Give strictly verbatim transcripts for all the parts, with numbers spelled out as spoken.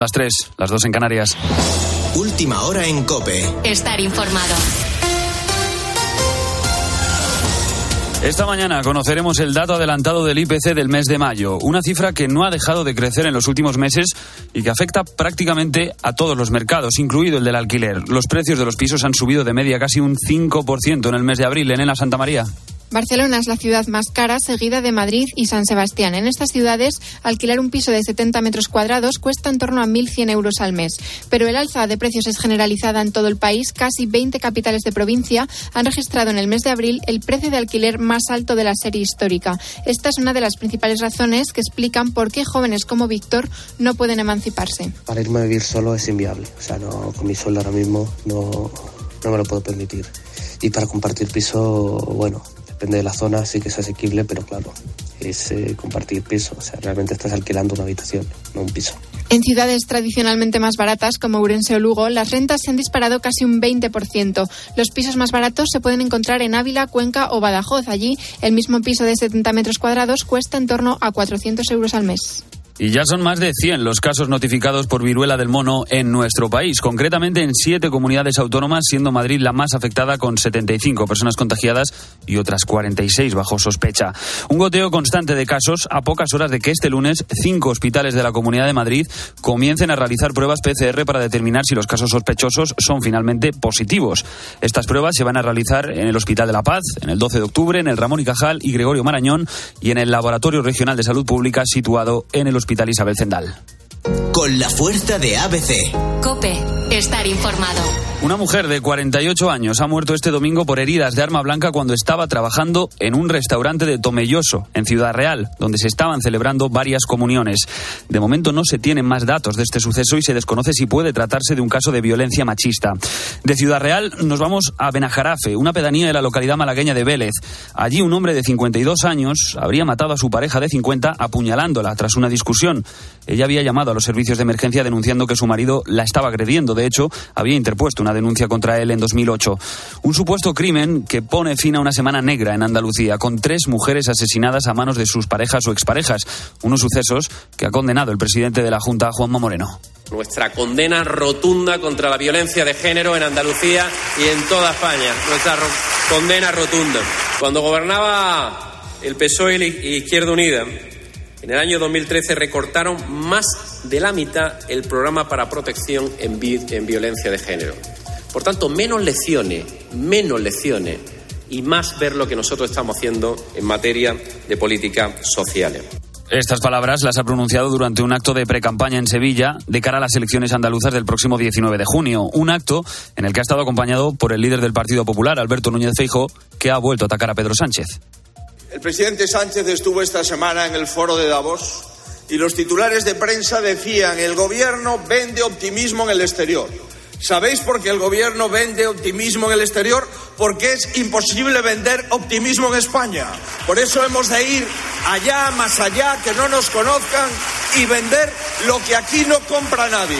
Las tres, las dos en Canarias. Última hora en COPE. Estar informado. Esta mañana conoceremos el dato adelantado del I P C del mes de mayo, una cifra que no ha dejado de crecer en los últimos meses y que afecta prácticamente a todos los mercados, incluido el del alquiler. Los precios de los pisos han subido de media casi un cinco por ciento en el mes de abril. Elena Santamaría. Barcelona es la ciudad más cara, seguida de Madrid y San Sebastián. En estas ciudades, alquilar un piso de setenta metros cuadrados cuesta en torno a mil cien euros al mes. Pero el alza de precios es generalizada en todo el país. Casi veinte capitales de provincia han registrado en el mes de abril el precio de alquiler más alto de la serie histórica. Esta es una de las principales razones que explican por qué jóvenes como Víctor no pueden emanciparse. Para irme a vivir solo es inviable. O sea, no, con mi sueldo ahora mismo no, no me lo puedo permitir. Y para compartir piso, bueno, depende de la zona, sí que es asequible, pero claro, es eh, compartir piso. O sea, realmente estás alquilando una habitación, no un piso. En ciudades tradicionalmente más baratas, como Ourense o Lugo, las rentas se han disparado casi un veinte por ciento. Los pisos más baratos se pueden encontrar en Ávila, Cuenca o Badajoz. Allí, el mismo piso de setenta metros cuadrados cuesta en torno a cuatrocientos euros al mes. Y ya son más de cien los casos notificados por viruela del mono en nuestro país, concretamente en siete comunidades autónomas, siendo Madrid la más afectada con setenta y cinco personas contagiadas y otras cuarenta y seis bajo sospecha. Un goteo constante de casos a pocas horas de que este lunes cinco hospitales de la Comunidad de Madrid comiencen a realizar pruebas P C R para determinar si los casos sospechosos son finalmente positivos. Estas pruebas se van a realizar en el Hospital de la Paz, en el doce de octubre, en el Ramón y Cajal y Gregorio Marañón y en el Laboratorio Regional de Salud Pública situado en el Hospital Isabel Zendal. Con la fuerza de A B C. COPE. Estar informado. Una mujer de cuarenta y ocho años ha muerto este domingo por heridas de arma blanca cuando estaba trabajando en un restaurante de Tomelloso, en Ciudad Real, donde se estaban celebrando varias comuniones. De momento no se tienen más datos de este suceso y se desconoce si puede tratarse de un caso de violencia machista. De Ciudad Real nos vamos a Benajarafe, una pedanía de la localidad malagueña de Vélez. Allí un hombre de cincuenta y dos años habría matado a su pareja de cincuenta apuñalándola tras una discusión. Ella había llamado a los servicios de emergencia denunciando que su marido la estaba agrediendo. De hecho, había interpuesto una denuncia contra él en dos mil ocho. Un supuesto crimen que pone fin a una semana negra en Andalucía, con tres mujeres asesinadas a manos de sus parejas o exparejas. Unos sucesos que ha condenado el presidente de la Junta, Juanma Moreno. Nuestra condena rotunda contra la violencia de género en Andalucía y en toda España. Nuestra ro- condena rotunda. Cuando gobernaba el P S O E y Izquierda Unida, en el año dos mil trece recortaron más de la mitad el programa para protección en, vi- en violencia de género. Por tanto, menos lecciones, menos lecciones y más ver lo que nosotros estamos haciendo en materia de políticas sociales. Estas palabras las ha pronunciado durante un acto de precampaña en Sevilla de cara a las elecciones andaluzas del próximo diecinueve de junio. Un acto en el que ha estado acompañado por el líder del Partido Popular, Alberto Núñez Feijóo, que ha vuelto a atacar a Pedro Sánchez. El presidente Sánchez estuvo esta semana en el foro de Davos y los titulares de prensa decían: el gobierno vende optimismo en el exterior. ¿Sabéis por qué el gobierno vende optimismo en el exterior? Porque es imposible vender optimismo en España. Por eso hemos de ir allá, más allá, que no nos conozcan y vender lo que aquí no compra nadie.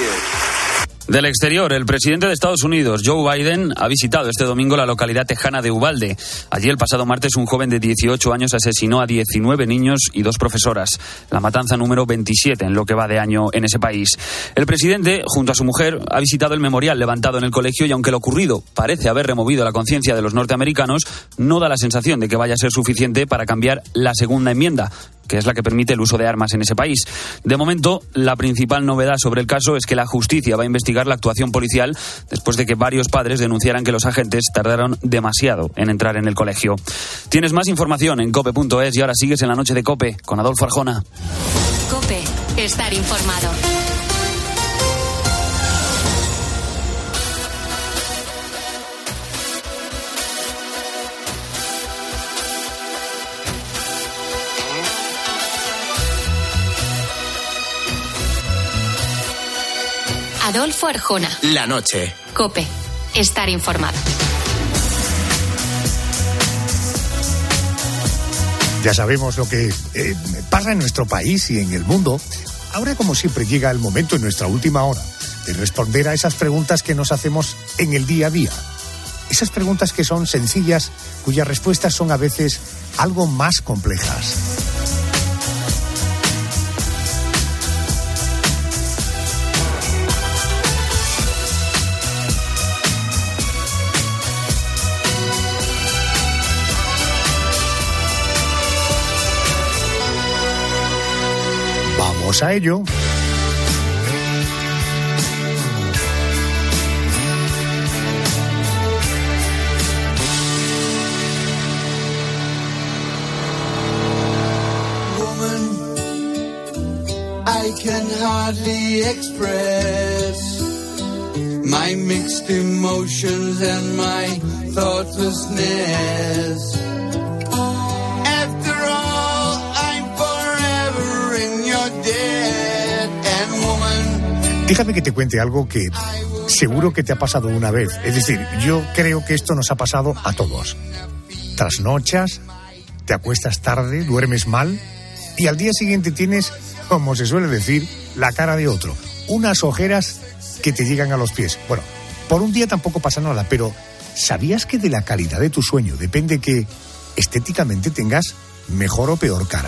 Del exterior, el presidente de Estados Unidos, Joe Biden, ha visitado este domingo la localidad tejana de Uvalde. Allí el pasado martes un joven de dieciocho años asesinó a diecinueve niños y dos profesoras. La matanza número veintisiete en lo que va de año en ese país. El presidente, junto a su mujer, ha visitado el memorial levantado en el colegio y aunque lo ocurrido parece haber removido la conciencia de los norteamericanos, no da la sensación de que vaya a ser suficiente para cambiar la segunda enmienda, que es la que permite el uso de armas en ese país. De momento, la principal novedad sobre el caso es que la justicia va a investigar la actuación policial después de que varios padres denunciaran que los agentes tardaron demasiado en entrar en el colegio. Tienes más información en cope punto es y ahora sigues en la noche de COPE con Adolfo Arjona. COPE. Estar informado. Adolfo Arjona. La noche. COPE. Estar informado. Ya sabemos lo que eh, pasa en nuestro país y en el mundo. Ahora, como siempre, llega el momento en nuestra última hora de responder a esas preguntas que nos hacemos en el día a día. Esas preguntas que son sencillas, cuyas respuestas son a veces algo más complejas. Vamos a ello. I can hardly express my mixed emotions and my thoughtlessness. After all, I'm forever in your debt and woman. Déjame que te cuente algo que seguro que te ha pasado una vez. Es decir, yo creo que esto nos ha pasado a todos. Trasnochas, te acuestas tarde, duermes mal y al día siguiente tienes, como se suele decir, la cara de otro. Unas ojeras que te llegan a los pies. Bueno, por un día tampoco pasa nada, pero ¿sabías que de la calidad de tu sueño depende que estéticamente tengas mejor o peor cara?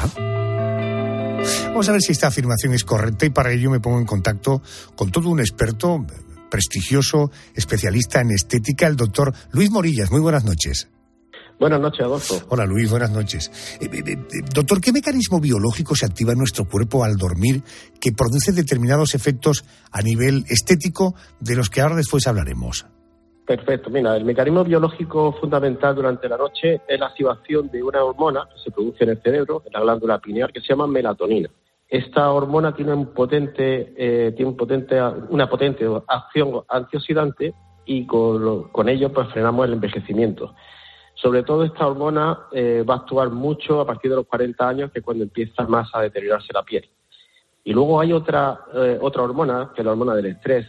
Vamos a ver si esta afirmación es correcta y para ello me pongo en contacto con todo un experto, prestigioso, especialista en estética, el doctor Luis Morillas. Muy buenas noches. Buenas noches, Adolfo. Hola, Luis, buenas noches. Eh, eh, eh, doctor, ¿qué mecanismo biológico se activa en nuestro cuerpo al dormir que produce determinados efectos a nivel estético de los que ahora después hablaremos? Perfecto. Mira, el mecanismo biológico fundamental durante la noche es la activación de una hormona que se produce en el cerebro, en la glándula pineal, que se llama melatonina. Esta hormona tiene un potente, eh, tiene un potente, una potente acción antioxidante y con, con ello pues frenamos el envejecimiento. Sobre todo esta hormona eh, va a actuar mucho a partir de los cuarenta años, que es cuando empieza más a deteriorarse la piel. Y luego hay otra eh, otra hormona, que es la hormona del estrés,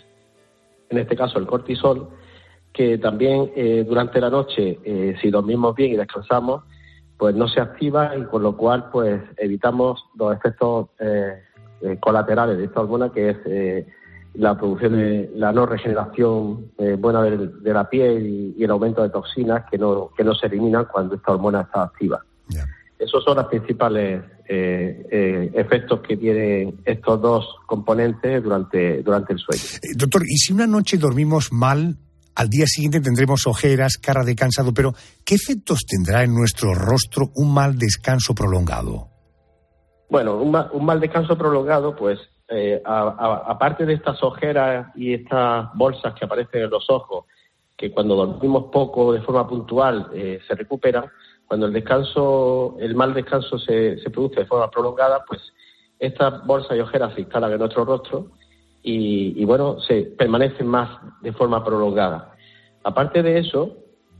en este caso el cortisol, que también eh, durante la noche, eh, si dormimos bien y descansamos, pues no se activa y con lo cual pues evitamos los efectos eh, eh, colaterales de esta hormona, que es eh, la producción de la no regeneración eh, buena de, de la piel y, y el aumento de toxinas que no que no se eliminan cuando esta hormona está activa. Yeah. Esos son los principales eh, eh, efectos que tienen estos dos componentes durante, durante el sueño. Eh, doctor, ¿y si una noche dormimos mal, al día siguiente tendremos ojeras, cara de cansado, pero ¿qué efectos tendrá en nuestro rostro un mal descanso prolongado? Bueno, un, ma- un mal descanso prolongado, pues, Eh, a, a, aparte de estas ojeras y estas bolsas que aparecen en los ojos, que cuando dormimos poco de forma puntual eh, se recuperan, cuando el descanso, el mal descanso se, se produce de forma prolongada, pues estas bolsas y ojeras se instalan en nuestro rostro y, y bueno, se permanecen más de forma prolongada. Aparte de eso,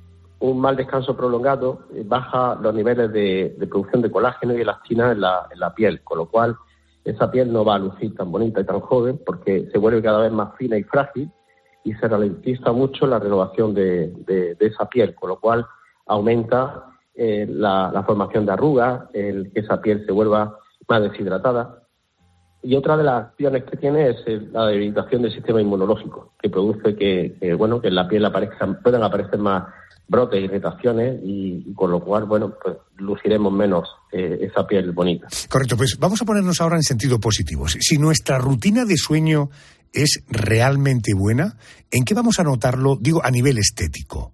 un mal descanso prolongado eh, baja los niveles de, de producción de colágeno y elastina en la, en la piel, con lo cual esa piel no va a lucir tan bonita y tan joven porque se vuelve cada vez más fina y frágil y se ralentiza mucho la renovación de, de, de esa piel, con lo cual aumenta eh, la, la formación de arrugas, el que esa piel se vuelva más deshidratada. Y otra de las acciones que tiene es la debilitación del sistema inmunológico, que produce que, que bueno, que en la piel aparezcan, puedan aparecer más brotes, irritaciones y, y con lo cual, bueno, pues luciremos menos eh, esa piel bonita. Correcto, pues vamos a ponernos ahora en sentido positivo. Si nuestra rutina de sueño es realmente buena, ¿en qué vamos a notarlo, digo, a nivel estético?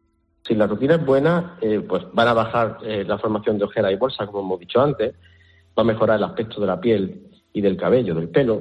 Si la rutina es buena, eh, pues van a bajar eh, la formación de ojeras y bolsas, como hemos dicho antes, va a mejorar el aspecto de la piel y del cabello, del pelo.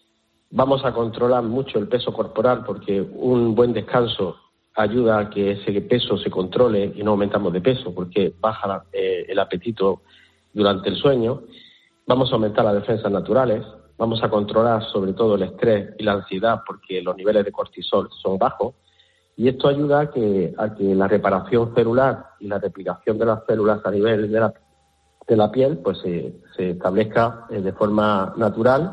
Vamos a controlar mucho el peso corporal porque un buen descanso ayuda a que ese peso se controle y no aumentamos de peso porque baja eh, el apetito durante el sueño. Vamos a aumentar las defensas naturales, vamos a controlar sobre todo el estrés y la ansiedad porque los niveles de cortisol son bajos y esto ayuda a que, a que la reparación celular y la replicación de las células a nivel de la, de la piel pues se, se establezca eh, de forma natural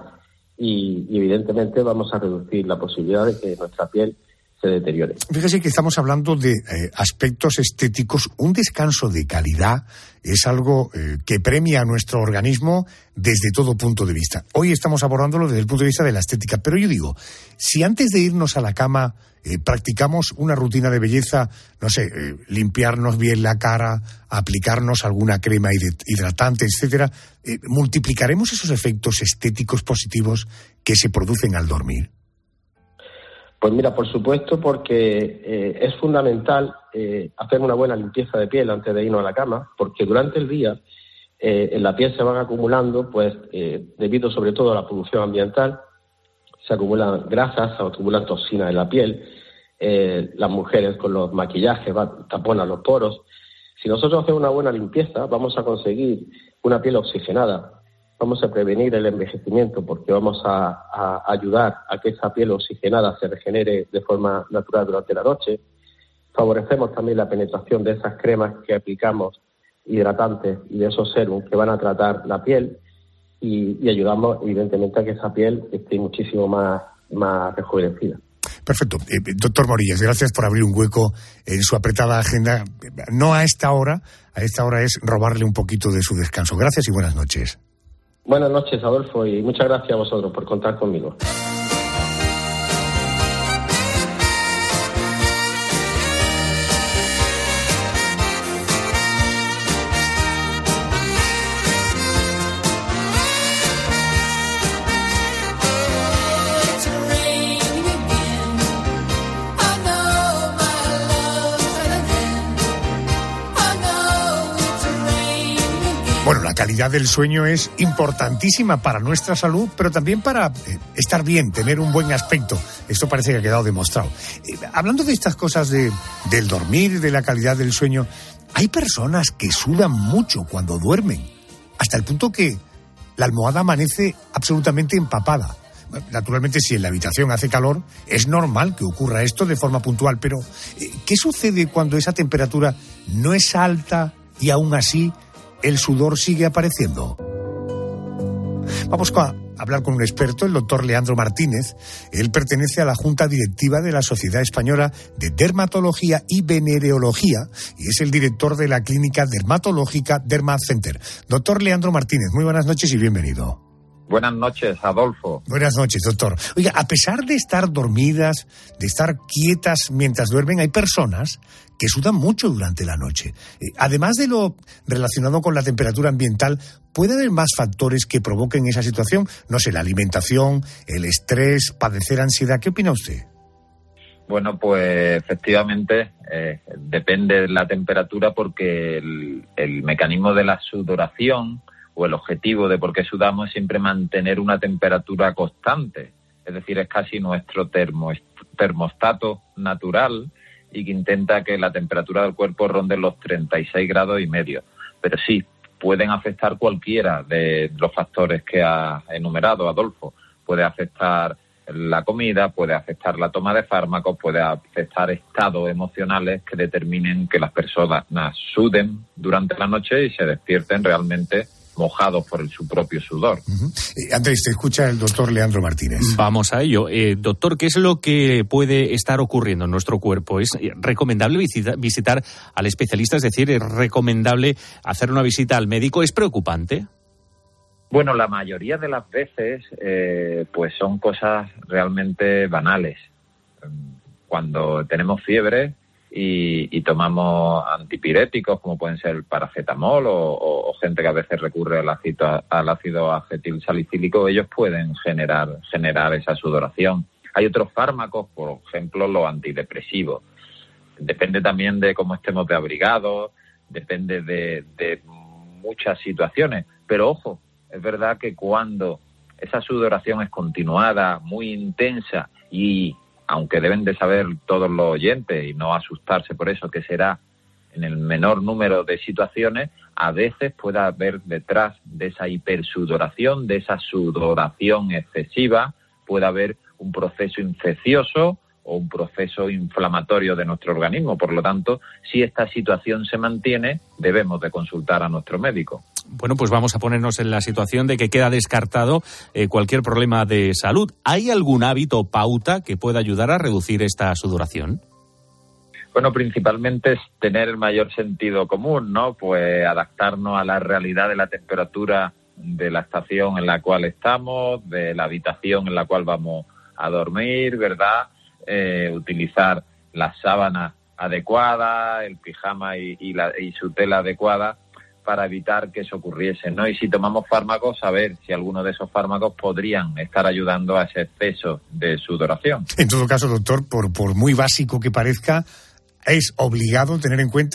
y, y evidentemente vamos a reducir la posibilidad de que nuestra piel se deteriore. Fíjese que estamos hablando de eh, aspectos estéticos. Un descanso de calidad es algo eh, que premia a nuestro organismo desde todo punto de vista. Hoy estamos abordándolo desde el punto de vista de la estética, pero yo digo, si antes de irnos a la cama eh, practicamos una rutina de belleza, no sé, eh, limpiarnos bien la cara, aplicarnos alguna crema hidratante, etcétera, eh, ¿multiplicaremos esos efectos estéticos positivos que se producen al dormir? Pues mira, por supuesto, porque eh, es fundamental eh, hacer una buena limpieza de piel antes de irnos a la cama, porque durante el día eh, en la piel se van acumulando, pues eh, debido sobre todo a la polución ambiental, se acumulan grasas, se acumulan toxinas en la piel. Eh, las mujeres con los maquillajes van, taponan los poros. Si nosotros hacemos una buena limpieza, vamos a conseguir una piel oxigenada. Vamos a prevenir el envejecimiento porque vamos a, a ayudar a que esa piel oxigenada se regenere de forma natural durante la noche. Favorecemos también la penetración de esas cremas que aplicamos hidratantes y de esos serums que van a tratar la piel y, y ayudamos evidentemente a que esa piel esté muchísimo más, más rejuvenecida. Perfecto. Eh, doctor Morillas, gracias por abrir un hueco en su apretada agenda. No a esta hora, a esta hora es robarle un poquito de su descanso. Gracias y buenas noches. Buenas noches, Adolfo, y muchas gracias a vosotros por contar conmigo. Bueno, la calidad del sueño es importantísima para nuestra salud, pero también para eh, estar bien, tener un buen aspecto. Esto parece que ha quedado demostrado. Eh, hablando de estas cosas de, del dormir, de la calidad del sueño, hay personas que sudan mucho cuando duermen, hasta el punto que la almohada amanece absolutamente empapada. Naturalmente, si en la habitación hace calor, es normal que ocurra esto de forma puntual, pero eh, ¿qué sucede cuando esa temperatura no es alta y aún así el sudor sigue apareciendo? Vamos a hablar con un experto, el doctor Leandro Martínez. Él pertenece a la Junta Directiva de la Sociedad Española de Dermatología y Venereología y es el director de la Clínica Dermatológica Derma Center. Doctor Leandro Martínez, muy buenas noches y bienvenido. Buenas noches, Adolfo. Buenas noches, doctor. Oiga, a pesar de estar dormidas, de estar quietas mientras duermen, hay personas que sudan mucho durante la noche. Eh, además de lo relacionado con la temperatura ambiental, ¿puede haber más factores que provoquen esa situación? No sé, la alimentación, el estrés, padecer ansiedad. ¿Qué opina usted? Bueno, pues efectivamente eh, depende de la temperatura porque el, el mecanismo de la sudoración o el objetivo de por qué sudamos es siempre mantener una temperatura constante. Es decir, es casi nuestro termo, termostato natural y que intenta que la temperatura del cuerpo ronde los treinta y seis grados y medio. Pero sí, pueden afectar cualquiera de los factores que ha enumerado Adolfo. Puede afectar la comida, puede afectar la toma de fármacos, puede afectar estados emocionales que determinen que las personas suden durante la noche y se despierten realmente mojados por el, su propio sudor. Uh-huh. Eh, Andrés, te escucha el doctor Leandro Martínez. Vamos a ello. Eh, doctor, ¿qué es lo que puede estar ocurriendo en nuestro cuerpo? ¿Es recomendable visita, visitar al especialista? Es decir, ¿es recomendable hacer una visita al médico? ¿Es preocupante? Bueno, la mayoría de las veces eh, pues son cosas realmente banales. Cuando tenemos fiebre Y, y tomamos antipiréticos como pueden ser el paracetamol o, o, o gente que a veces recurre al ácido, al ácido acetil salicílico, ellos pueden generar, generar esa sudoración. Hay otros fármacos, por ejemplo, los antidepresivos. Depende también de cómo estemos de abrigados, depende de, de muchas situaciones. Pero ojo, es verdad que cuando esa sudoración es continuada, muy intensa y aunque deben de saber todos los oyentes y no asustarse por eso, que será en el menor número de situaciones, a veces puede haber detrás de esa hipersudoración, de esa sudoración excesiva, puede haber un proceso infeccioso o un proceso inflamatorio de nuestro organismo. Por lo tanto, si esta situación se mantiene, debemos de consultar a nuestro médico. Bueno, pues vamos a ponernos en la situación de que queda descartado eh, cualquier problema de salud. ¿Hay algún hábito o pauta que pueda ayudar a reducir esta sudoración? Bueno, principalmente es tener el mayor sentido común, ¿no? Pues adaptarnos a la realidad de la temperatura de la estación en la cual estamos, de la habitación en la cual vamos a dormir, ¿verdad? Eh, utilizar las sábanas adecuadas, el pijama y, y, la, y su tela adecuada para evitar que eso ocurriese, ¿no? Y si tomamos fármacos, saber si alguno de esos fármacos podrían estar ayudando a ese exceso de sudoración. En todo caso, doctor, por, por muy básico que parezca, es obligado tener en cuenta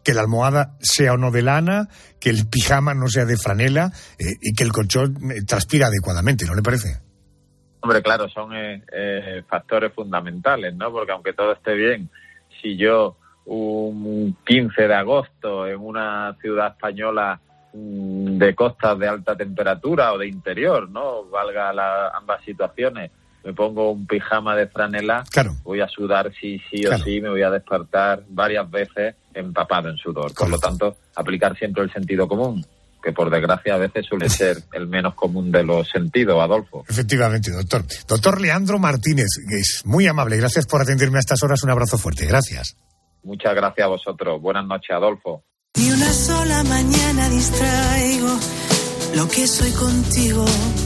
que la almohada sea o no de lana, que el pijama no sea de franela eh, y que el colchón eh, transpira adecuadamente, ¿no le parece? Hombre, claro, son eh, eh, factores fundamentales, ¿no? Porque aunque todo esté bien, si yo un quince de agosto en una ciudad española mmm, de costas de alta temperatura o de interior, ¿no? Valga la, ambas situaciones, me pongo un pijama de franela, claro. voy a sudar sí, sí o claro. sí, me voy a despertar varias veces empapado en sudor. Por lo tanto, aplicar siempre el sentido común, que por desgracia a veces suele ser el menos común de los sentidos, Adolfo. Efectivamente, doctor. Doctor Leandro Martínez, es muy amable, gracias por atenderme a estas horas, un abrazo fuerte, gracias. Muchas gracias a vosotros, buenas noches, Adolfo. Ni una sola mañana distraigo lo que soy contigo.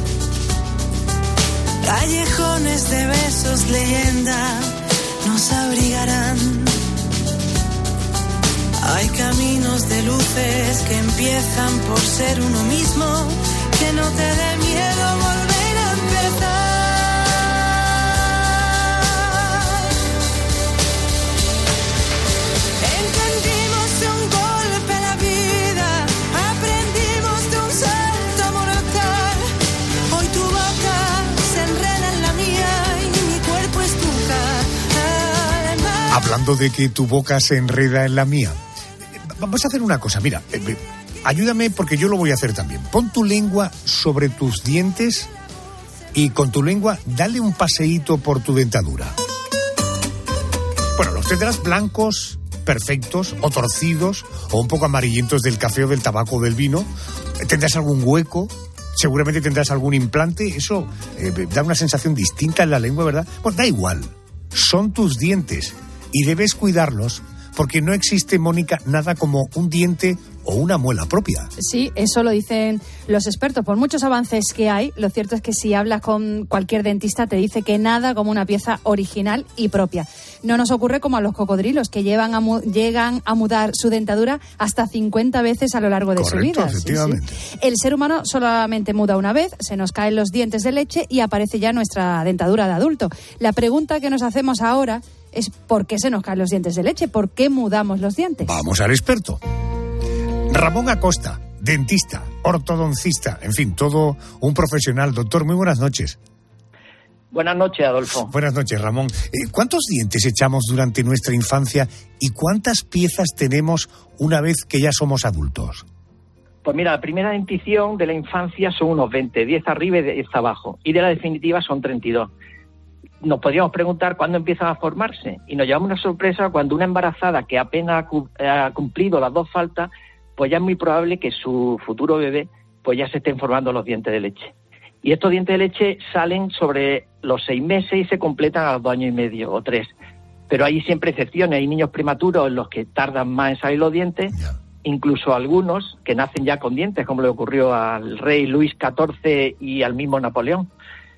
Callejones de besos, leyenda, nos abrigarán. Hay caminos de luces que empiezan por ser uno mismo, que no te dé miedo volver a empezar. Entendimos de un golpe la vida, aprendimos de un salto mortal. Hoy tu boca se enreda en la mía y mi cuerpo es tu calma. Hablando de que tu boca se enreda en la mía, vamos a hacer una cosa, mira, eh, ayúdame porque yo lo voy a hacer también. Pon tu lengua sobre tus dientes y con tu lengua dale un paseíto por tu dentadura. Bueno, los tendrás blancos, perfectos, o torcidos, o un poco amarillentos del café o del tabaco o del vino. Tendrás algún hueco, seguramente tendrás algún implante. Eso eh, da una sensación distinta en la lengua, ¿verdad? Pues da igual, son tus dientes y debes cuidarlos. Porque no existe, Mónica, nada como un diente o una muela propia. Sí, eso lo dicen los expertos. Por muchos avances que hay, lo cierto es que si hablas con cualquier dentista te dice que nada como una pieza original y propia. No nos ocurre como a los cocodrilos, que llevan a mu- llegan a mudar su dentadura hasta cincuenta veces a lo largo de Correcto, su vida. Efectivamente. Sí, sí. El ser humano solamente muda una vez, se nos caen los dientes de leche y aparece ya nuestra dentadura de adulto. La pregunta que nos hacemos ahora es ¿por qué se nos caen los dientes de leche? ¿Por qué mudamos los dientes? Vamos al experto. Ramón Acosta, dentista, ortodoncista, en fin, todo un profesional. Doctor, muy buenas noches. Buenas noches, Adolfo. Buenas noches, Ramón. Eh, ¿Cuántos dientes echamos durante nuestra infancia y cuántas piezas tenemos una vez que ya somos adultos? Pues mira, la primera dentición de la infancia son unos veinte, diez arriba y diez abajo, y de la definitiva son treinta y dos. Nos podríamos preguntar cuándo empiezan a formarse y nos llevamos una sorpresa cuando una embarazada que apenas ha cumplido las dos faltas, pues ya es muy probable que su futuro bebé pues ya se estén formando los dientes de leche. Y estos dientes de leche salen sobre los seis meses y se completan a los dos años y medio o tres. Pero hay siempre excepciones, hay niños prematuros en los que tardan más en salir los dientes, incluso algunos que nacen ya con dientes, como le ocurrió al rey Luis catorce y al mismo Napoleón.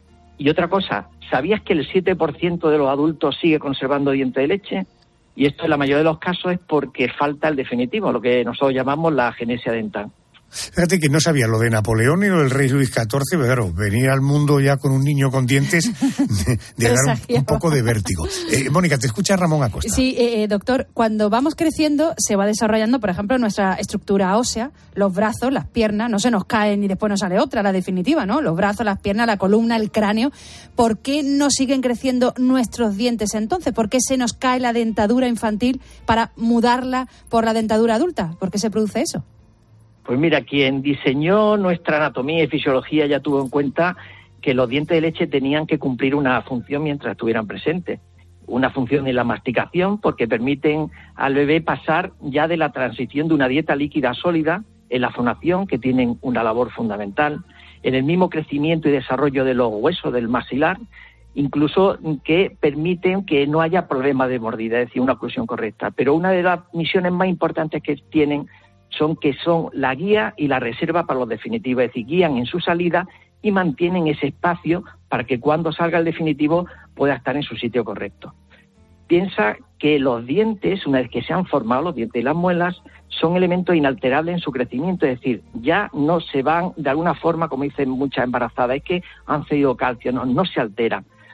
Y otra cosa, ¿sabías que el siete por ciento de los adultos sigue conservando diente de leche? Y esto en la mayoría de los casos es porque falta el definitivo, lo que nosotros llamamos la agenesia dental. Fíjate que no sabía lo de Napoleón ni lo del rey Luis catorce, pero claro, venir al mundo ya con un niño con dientes de, de dar un, un poco de vértigo. Eh, Mónica, te escucha Ramón Acosta. Sí, eh, doctor, cuando vamos creciendo se va desarrollando, por ejemplo, nuestra estructura ósea, los brazos, las piernas, no se nos caen y después nos sale otra, la definitiva, ¿no? Los brazos, las piernas, la columna, el cráneo. ¿Por qué no siguen creciendo nuestros dientes entonces? ¿Por qué se nos cae la dentadura infantil para mudarla por la dentadura adulta? ¿Por qué se produce eso? Pues mira, quien diseñó nuestra anatomía y fisiología ya tuvo en cuenta que los dientes de leche tenían que cumplir una función mientras estuvieran presentes. Una función en la masticación, porque permiten al bebé pasar ya de la transición de una dieta líquida a sólida, en la fonación, que tienen una labor fundamental, en el mismo crecimiento y desarrollo de los huesos del maxilar, incluso que permiten que no haya problema de mordida, es decir, una oclusión correcta. Pero una de las misiones más importantes que tienen son que son la guía y la reserva para los definitivos, es decir, guían en su salida y mantienen ese espacio para que cuando salga el definitivo pueda estar en su sitio correcto. Piensa que los dientes, una vez que se han formado, los dientes y las muelas, son elementos inalterables en su crecimiento, es decir, ya no se van de alguna forma, como dicen muchas embarazadas, es que han cedido calcio, no, no se alteran.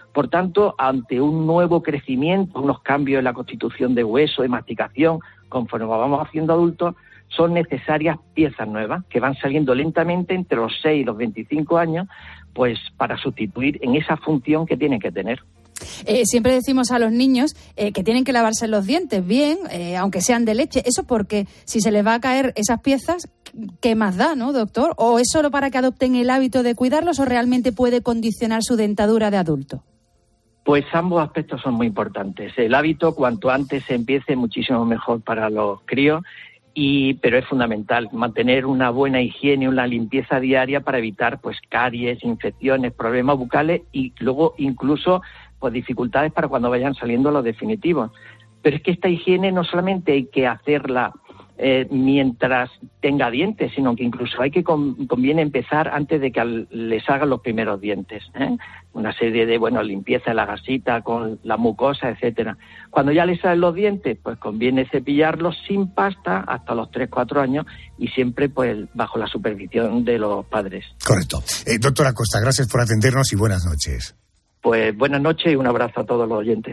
Por tanto, ante un nuevo crecimiento, unos cambios en la constitución de hueso, de masticación, conforme vamos haciendo adultos, son necesarias piezas nuevas que van saliendo lentamente entre los seis y los veinticinco años, pues para sustituir en esa función que tienen que tener. Eh, siempre decimos a los niños eh, que tienen que lavarse los dientes bien, eh, aunque sean de leche. Eso porque si se les va a caer esas piezas, ¿qué más da, no, doctor? ¿O es solo para que adopten el hábito de cuidarlos o realmente puede condicionar su dentadura de adulto? Pues ambos aspectos son muy importantes. El hábito, cuanto antes se empiece, muchísimo mejor para los críos. Y, pero es fundamental mantener una buena higiene, una limpieza diaria para evitar pues caries, infecciones, problemas bucales y luego incluso pues dificultades para cuando vayan saliendo los definitivos. Pero es que esta higiene no solamente hay que hacerla eh, mientras tenga dientes, sino que incluso hay que con, conviene empezar antes de que al, les hagan los primeros dientes, ¿eh? Una serie de, bueno, limpieza de la gasita con la mucosa, etcétera. Cuando ya les salen los dientes, pues conviene cepillarlos sin pasta hasta los tres, cuatro años y siempre pues bajo la supervisión de los padres. Correcto. Eh, doctora Costa, gracias por atendernos y buenas noches. Pues buenas noches y un abrazo a todos los oyentes.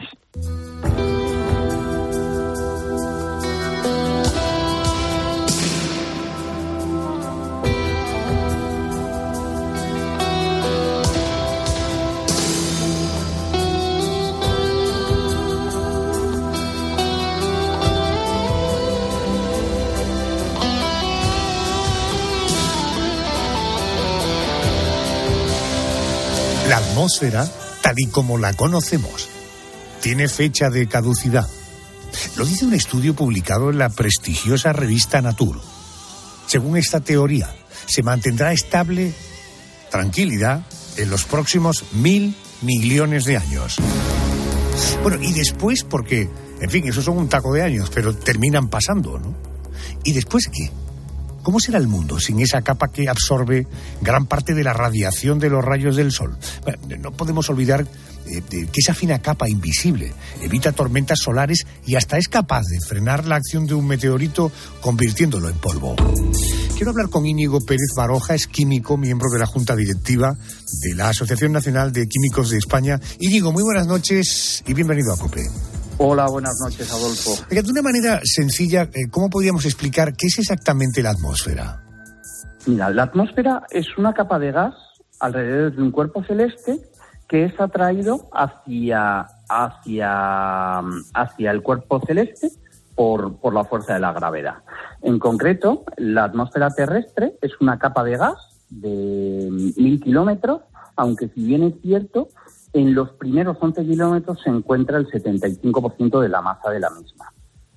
La atmósfera, tal y como la conocemos, tiene fecha de caducidad. Lo dice un estudio publicado en la prestigiosa revista Nature. Según esta teoría, se mantendrá estable, tranquilidad, en los próximos mil millones de años. Bueno, y después, porque, en fin, esos son un taco de años, pero terminan pasando, ¿no? ¿Y después qué? ¿Cómo será el mundo sin esa capa que absorbe gran parte de la radiación de los rayos del sol? Bueno, no podemos olvidar eh, que esa fina capa invisible evita tormentas solares y hasta es capaz de frenar la acción de un meteorito convirtiéndolo en polvo. Quiero hablar con Íñigo Pérez Baroja, es químico, miembro de la Junta Directiva de la Asociación Nacional de Químicos de España. Íñigo, muy buenas noches y bienvenido a COPE. Hola, buenas noches, Adolfo. Oiga, de una manera sencilla, eh, ¿cómo podríamos explicar qué es exactamente la atmósfera? Mira, la atmósfera es una capa de gas alrededor de un cuerpo celeste que es atraído hacia, hacia, hacia el cuerpo celeste por, por la fuerza de la gravedad. En concreto, la atmósfera terrestre es una capa de gas de mil kilómetros, aunque si bien es cierto, en los primeros once kilómetros se encuentra el setenta y cinco por ciento de la masa de la misma.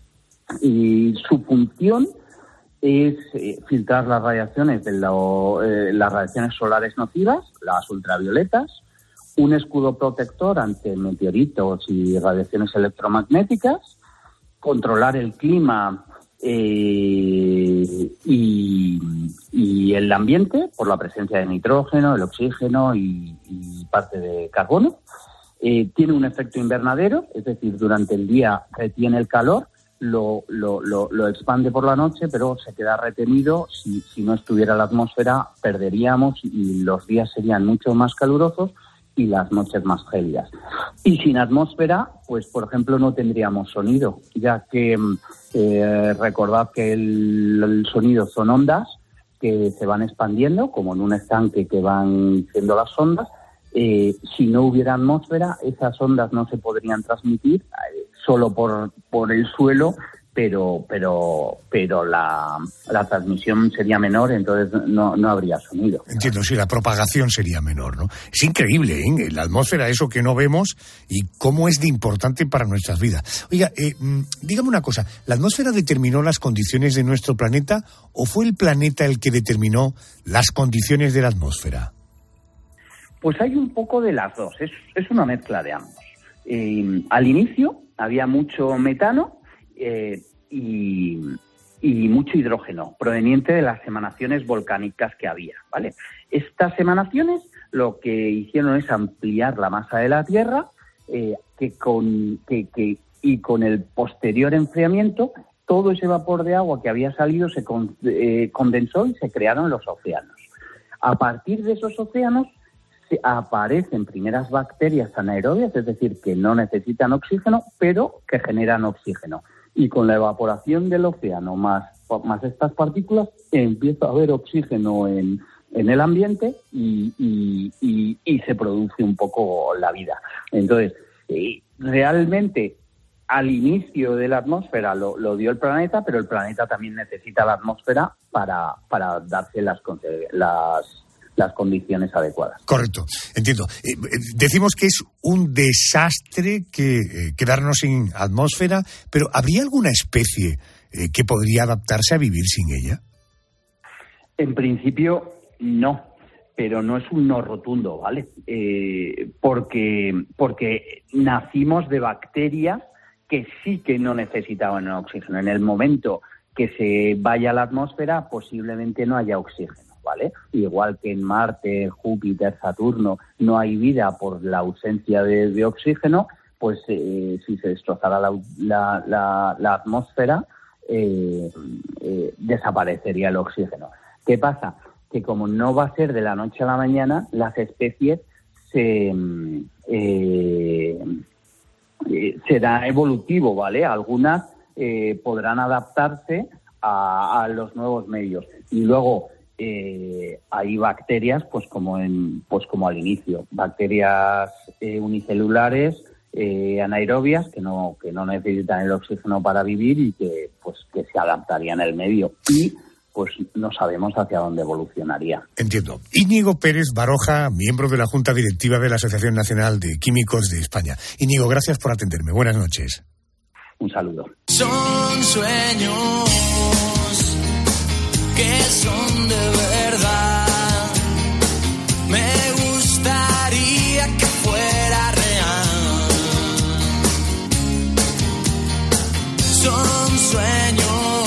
Y su función es eh, filtrar las radiaciones de lo, eh, las radiaciones solares nocivas, las ultravioletas, un escudo protector ante meteoritos y radiaciones electromagnéticas, controlar el clima eh, y, y el ambiente por la presencia de nitrógeno, el oxígeno y, y parte de carbono. Eh, tiene un efecto invernadero, es decir, durante el día retiene el calor, lo, lo, lo, lo expande por la noche, pero se queda retenido. Si, si no estuviera la atmósfera, perderíamos y los días serían mucho más calurosos y las noches más gélidas. Y sin atmósfera, pues por ejemplo, no tendríamos sonido, ya que eh, recordad que el, el sonido son ondas que se van expandiendo, como en un estanque que van siendo las ondas. Eh, si no hubiera atmósfera, esas ondas no se podrían transmitir eh, solo por, por el suelo, pero pero pero la, la transmisión sería menor, entonces no, no habría sonido. Entiendo, sí, la propagación sería menor, ¿no? Es increíble, ¿eh? La atmósfera, eso que no vemos y cómo es de importante para nuestras vidas. Oiga, eh, dígame una cosa, ¿la atmósfera determinó las condiciones de nuestro planeta o fue el planeta el que determinó las condiciones de la atmósfera? Pues hay un poco de las dos, es, es una mezcla de ambos. Eh, al inicio había mucho metano eh, y, y mucho hidrógeno proveniente de las emanaciones volcánicas que había, ¿vale? Estas emanaciones lo que hicieron es ampliar la masa de la Tierra eh, que con, que, que, y con el posterior enfriamiento todo ese vapor de agua que había salido se con, eh, condensó y se crearon los océanos. A partir de esos océanos se aparecen primeras bacterias anaerobias, es decir, que no necesitan oxígeno, pero que generan oxígeno. Y con la evaporación del océano más, más estas partículas, empieza a haber oxígeno en, en el ambiente y, y, y, y se produce un poco la vida. Entonces, eh, realmente, al inicio de la atmósfera lo, lo dio el planeta, pero el planeta también necesita la atmósfera para, para darse las, las, las condiciones adecuadas. Correcto, entiendo. Eh, decimos que es un desastre que eh, quedarnos sin atmósfera, pero ¿habría alguna especie eh, que podría adaptarse a vivir sin ella? En principio, no. Pero no es un no rotundo, ¿vale? Eh, porque, porque nacimos de bacterias que sí que no necesitaban oxígeno. En el momento que se vaya a la atmósfera, posiblemente no haya oxígeno, ¿vale? Igual que en Marte, Júpiter, Saturno, no hay vida por la ausencia de, de oxígeno, pues eh, si se destrozara la, la, la, la atmósfera, eh, eh, desaparecería el oxígeno. ¿Qué pasa? Que como no va a ser de la noche a la mañana, las especies se... Eh, será evolutivo, ¿vale? Algunas eh, podrán adaptarse a, a los nuevos medios. Y luego eh, hay bacterias, pues como en, pues como al inicio, bacterias eh, unicelulares, eh, anaerobias, que no, que no necesitan el oxígeno para vivir y que, pues, que se adaptarían al medio. Y pues no sabemos hacia dónde evolucionaría. Entiendo. Íñigo Pérez Baroja, miembro de la Junta Directiva de la Asociación Nacional de Químicos de España. Íñigo, gracias por atenderme. Buenas noches. Un saludo. Son sueños que son de verdad. Me gustaría que fuera real. Son sueños.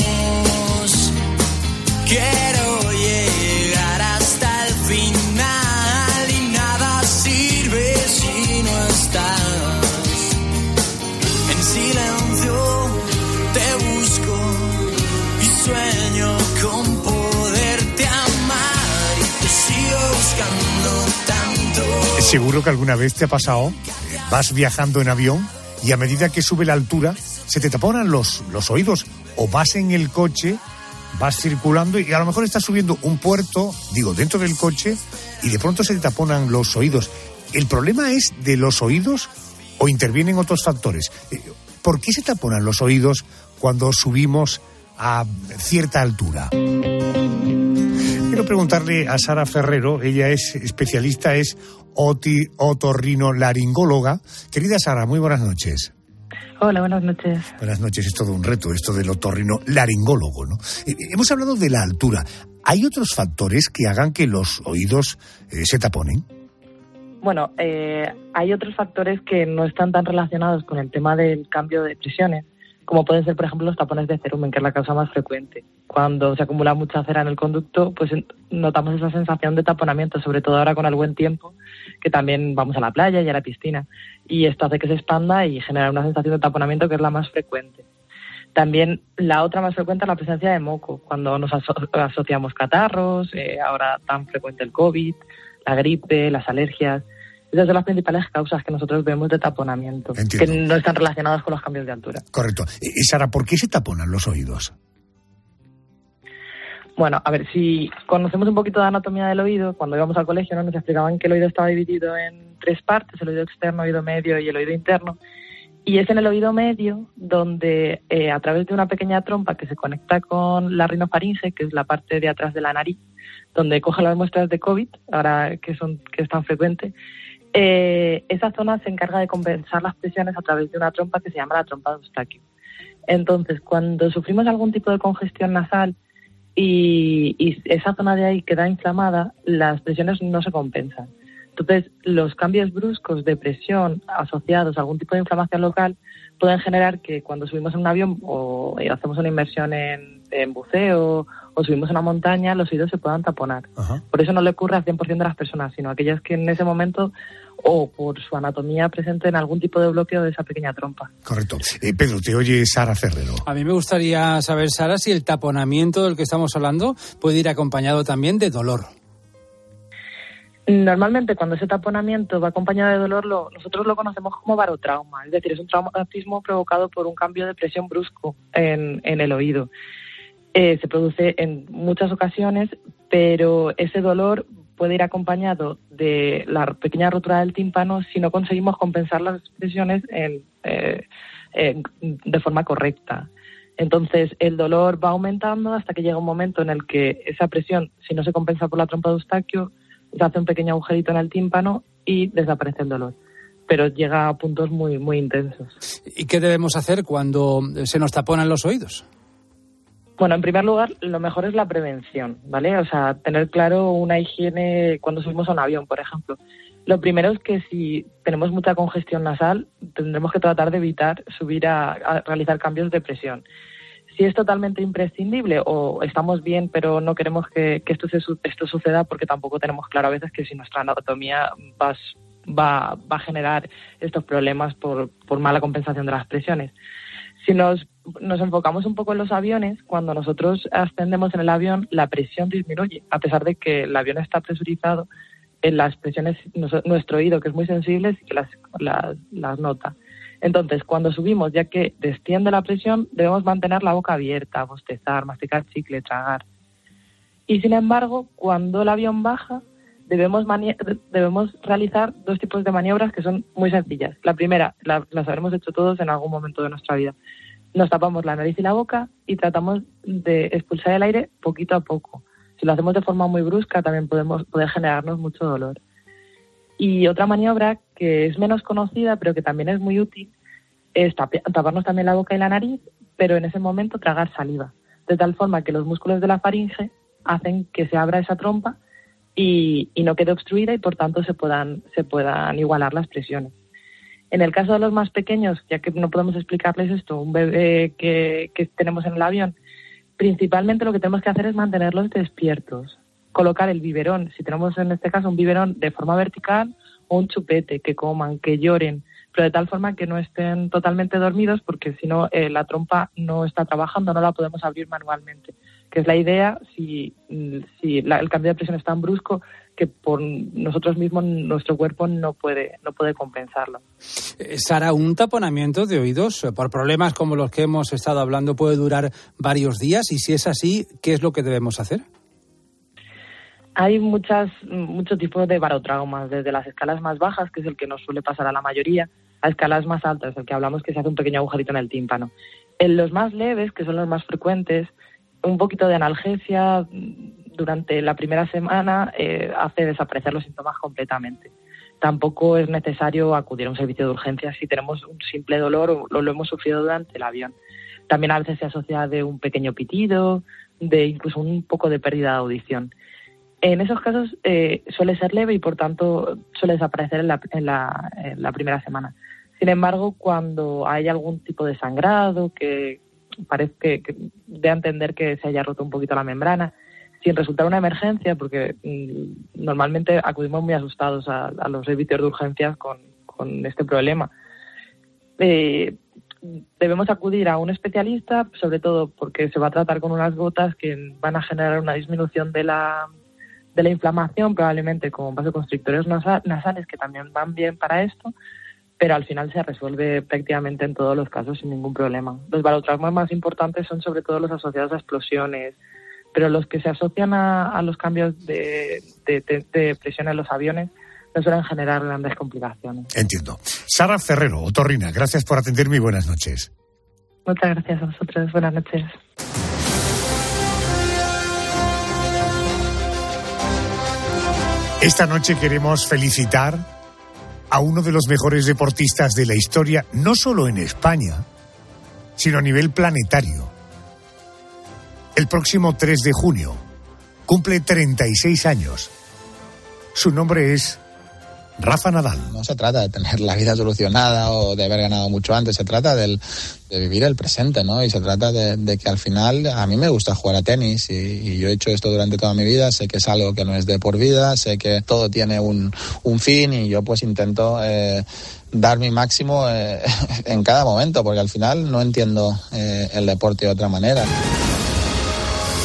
Quiero llegar hasta el final y nada sirve si no estás. En silencio te busco y sueño con poderte amar y te sigo buscando tanto. Seguro que alguna vez te ha pasado, vas viajando en avión y a medida que sube la altura se te taponan los, los oídos, o vas en el coche, vas circulando y a lo mejor estás subiendo un puerto, digo, dentro del coche, y de pronto se te taponan los oídos. ¿El problema es de los oídos o intervienen otros factores? ¿Por qué se taponan los oídos cuando subimos a cierta altura? Quiero preguntarle a Sara Ferrero, ella es especialista, es oti, otorrinolaringóloga. Querida Sara, muy buenas noches. Hola, buenas noches. Buenas noches, es todo un reto esto del otorrinolaringólogo, ¿no? Eh, hemos hablado de la altura. ¿Hay otros factores que hagan que los oídos eh, se taponen? Bueno, eh, hay otros factores que no están tan relacionados con el tema del cambio de presiones, como pueden ser, por ejemplo, los tapones de cerumen, que es la causa más frecuente. Cuando se acumula mucha cera en el conducto, pues notamos esa sensación de taponamiento, sobre todo ahora con el buen tiempo, que también vamos a la playa y a la piscina. Y esto hace que se expanda y genera una sensación de taponamiento que es la más frecuente. También la otra más frecuente es la presencia de moco, cuando nos aso- asociamos catarros, eh, ahora tan frecuente el COVID, la gripe, las alergias. Esas son las principales causas que nosotros vemos de taponamiento, Entiendo. que no están relacionadas con los cambios de altura. Correcto. Eh, Sara, ¿por qué se taponan los oídos? Bueno, a ver, si conocemos un poquito de anatomía del oído, cuando íbamos al colegio, ¿no?, nos explicaban que el oído estaba dividido en tres partes, el oído externo, el oído medio y el oído interno. Y es en el oído medio donde, eh, a través de una pequeña trompa que se conecta con la rinofaringe, que es la parte de atrás de la nariz, donde coge las muestras de COVID, ahora que son que es tan frecuente, eh, esa zona se encarga de compensar las presiones a través de una trompa que se llama la trompa de Eustaquio. Entonces, cuando sufrimos algún tipo de congestión nasal y, y esa zona de ahí queda inflamada, las presiones no se compensan. Entonces, los cambios bruscos de presión asociados a algún tipo de inflamación local pueden generar que cuando subimos en un avión o hacemos una inmersión en, en buceo o subimos a una montaña, los oídos se puedan taponar. Ajá. Por eso no le ocurre al cien por ciento de las personas, sino a aquellas que en ese momento o por su anatomía presenten algún tipo de bloqueo de esa pequeña trompa. Correcto. Eh, Pedro, te oye Sara Ferrero. A mí me gustaría saber, Sara, si el taponamiento del que estamos hablando puede ir acompañado también de dolor. Normalmente cuando ese taponamiento va acompañado de dolor, lo, nosotros lo conocemos como barotrauma, es decir, es un traumatismo provocado por un cambio de presión brusco en, en el oído. Eh, se produce en muchas ocasiones, pero ese dolor puede ir acompañado de la pequeña rotura del tímpano si no conseguimos compensar las presiones en, eh, en, de forma correcta. Entonces, el dolor va aumentando hasta que llega un momento en el que esa presión, si no se compensa por la trompa de Eustaquio, se hace un pequeño agujerito en el tímpano y desaparece el dolor. Pero llega a puntos muy, muy intensos. ¿Y qué debemos hacer cuando se nos taponan los oídos? Bueno, en primer lugar, lo mejor es la prevención, ¿vale? O sea, tener claro una higiene cuando subimos a un avión, por ejemplo. Lo primero es que si tenemos mucha congestión nasal, tendremos que tratar de evitar subir a, a realizar cambios de presión. Si es totalmente imprescindible o estamos bien pero no queremos que, que esto, se, esto suceda porque tampoco tenemos claro a veces que si nuestra anatomía va, va, va a generar estos problemas por, por mala compensación de las presiones. Si nos, nos enfocamos un poco en los aviones, cuando nosotros ascendemos en el avión, la presión disminuye. A pesar de que el avión está presurizado, en las presiones, nuestro oído, que es muy sensible, sí que las, las, las nota. Entonces, cuando subimos, ya que desciende la presión, debemos mantener la boca abierta, bostezar, masticar chicle, tragar. Y sin embargo, cuando el avión baja, debemos, mani- debemos realizar dos tipos de maniobras que son muy sencillas. La primera, la, las habremos hecho todos en algún momento de nuestra vida. Nos tapamos la nariz y la boca y tratamos de expulsar el aire poquito a poco. Si lo hacemos de forma muy brusca, también podemos poder generarnos mucho dolor. Y otra maniobra que es menos conocida, pero que también es muy útil, es taparnos también la boca y la nariz, pero en ese momento tragar saliva, de tal forma que los músculos de la faringe hacen que se abra esa trompa y, y no quede obstruida y por tanto se puedan, se puedan igualar las presiones. En el caso de los más pequeños, ya que no podemos explicarles esto, un bebé que, que tenemos en el avión, principalmente lo que tenemos que hacer es mantenerlos despiertos. Colocar el biberón, si tenemos en este caso un biberón de forma vertical o un chupete, que coman, que lloren, pero de tal forma que no estén totalmente dormidos porque si no eh, la trompa no está trabajando, no la podemos abrir manualmente, que es la idea si, si la, el cambio de presión es tan brusco que por nosotros mismos nuestro cuerpo no puede, no puede compensarlo. Eh, Sara, un taponamiento de oídos por problemas como los que hemos estado hablando puede durar varios días y si es así, ¿qué es lo que debemos hacer? Hay muchas, muchos tipos de barotraumas, desde las escalas más bajas, que es el que nos suele pasar a la mayoría, a escalas más altas, el que hablamos que se hace un pequeño agujerito en el tímpano. En los más leves, que son los más frecuentes, un poquito de analgesia durante la primera semana eh, hace desaparecer los síntomas completamente. Tampoco es necesario acudir a un servicio de urgencias si tenemos un simple dolor o lo, lo hemos sufrido durante el avión. También a veces se asocia de un pequeño pitido, de incluso un poco de pérdida de audición. En esos casos eh, suele ser leve y, por tanto, suele desaparecer en la, en, la, en la primera semana. Sin embargo, cuando hay algún tipo de sangrado que parece que, que dé a entender que se haya roto un poquito la membrana, sin resultar una emergencia, porque mm, normalmente acudimos muy asustados a, a los servicios de urgencias con, con este problema, eh, debemos acudir a un especialista, sobre todo porque se va a tratar con unas gotas que van a generar una disminución de la... de la inflamación, probablemente con vasoconstrictores nasales que también van bien para esto, pero al final se resuelve prácticamente en todos los casos sin ningún problema. Los barotraumas más importantes son sobre todo los asociados a explosiones, pero los que se asocian a, a los cambios de, de, de, de presión en los aviones no suelen generar grandes complicaciones. Entiendo. Sara Ferrero, otorrina, gracias por atenderme y buenas noches. Muchas gracias a vosotros. Buenas noches. Esta noche queremos felicitar a uno de los mejores deportistas de la historia, no solo en España, sino a nivel planetario. El próximo tres de junio cumple treinta y seis años. Su nombre es Rafa Nadal. No se trata de tener la vida solucionada o de haber ganado mucho antes, se trata del, de vivir el presente, ¿no? Y se trata de, de que al final a mí me gusta jugar a tenis y, y yo he hecho esto durante toda mi vida, sé que es algo que no es de por vida, sé que todo tiene un, un fin y yo pues intento eh, dar mi máximo eh, en cada momento porque al final no entiendo eh, el deporte de otra manera.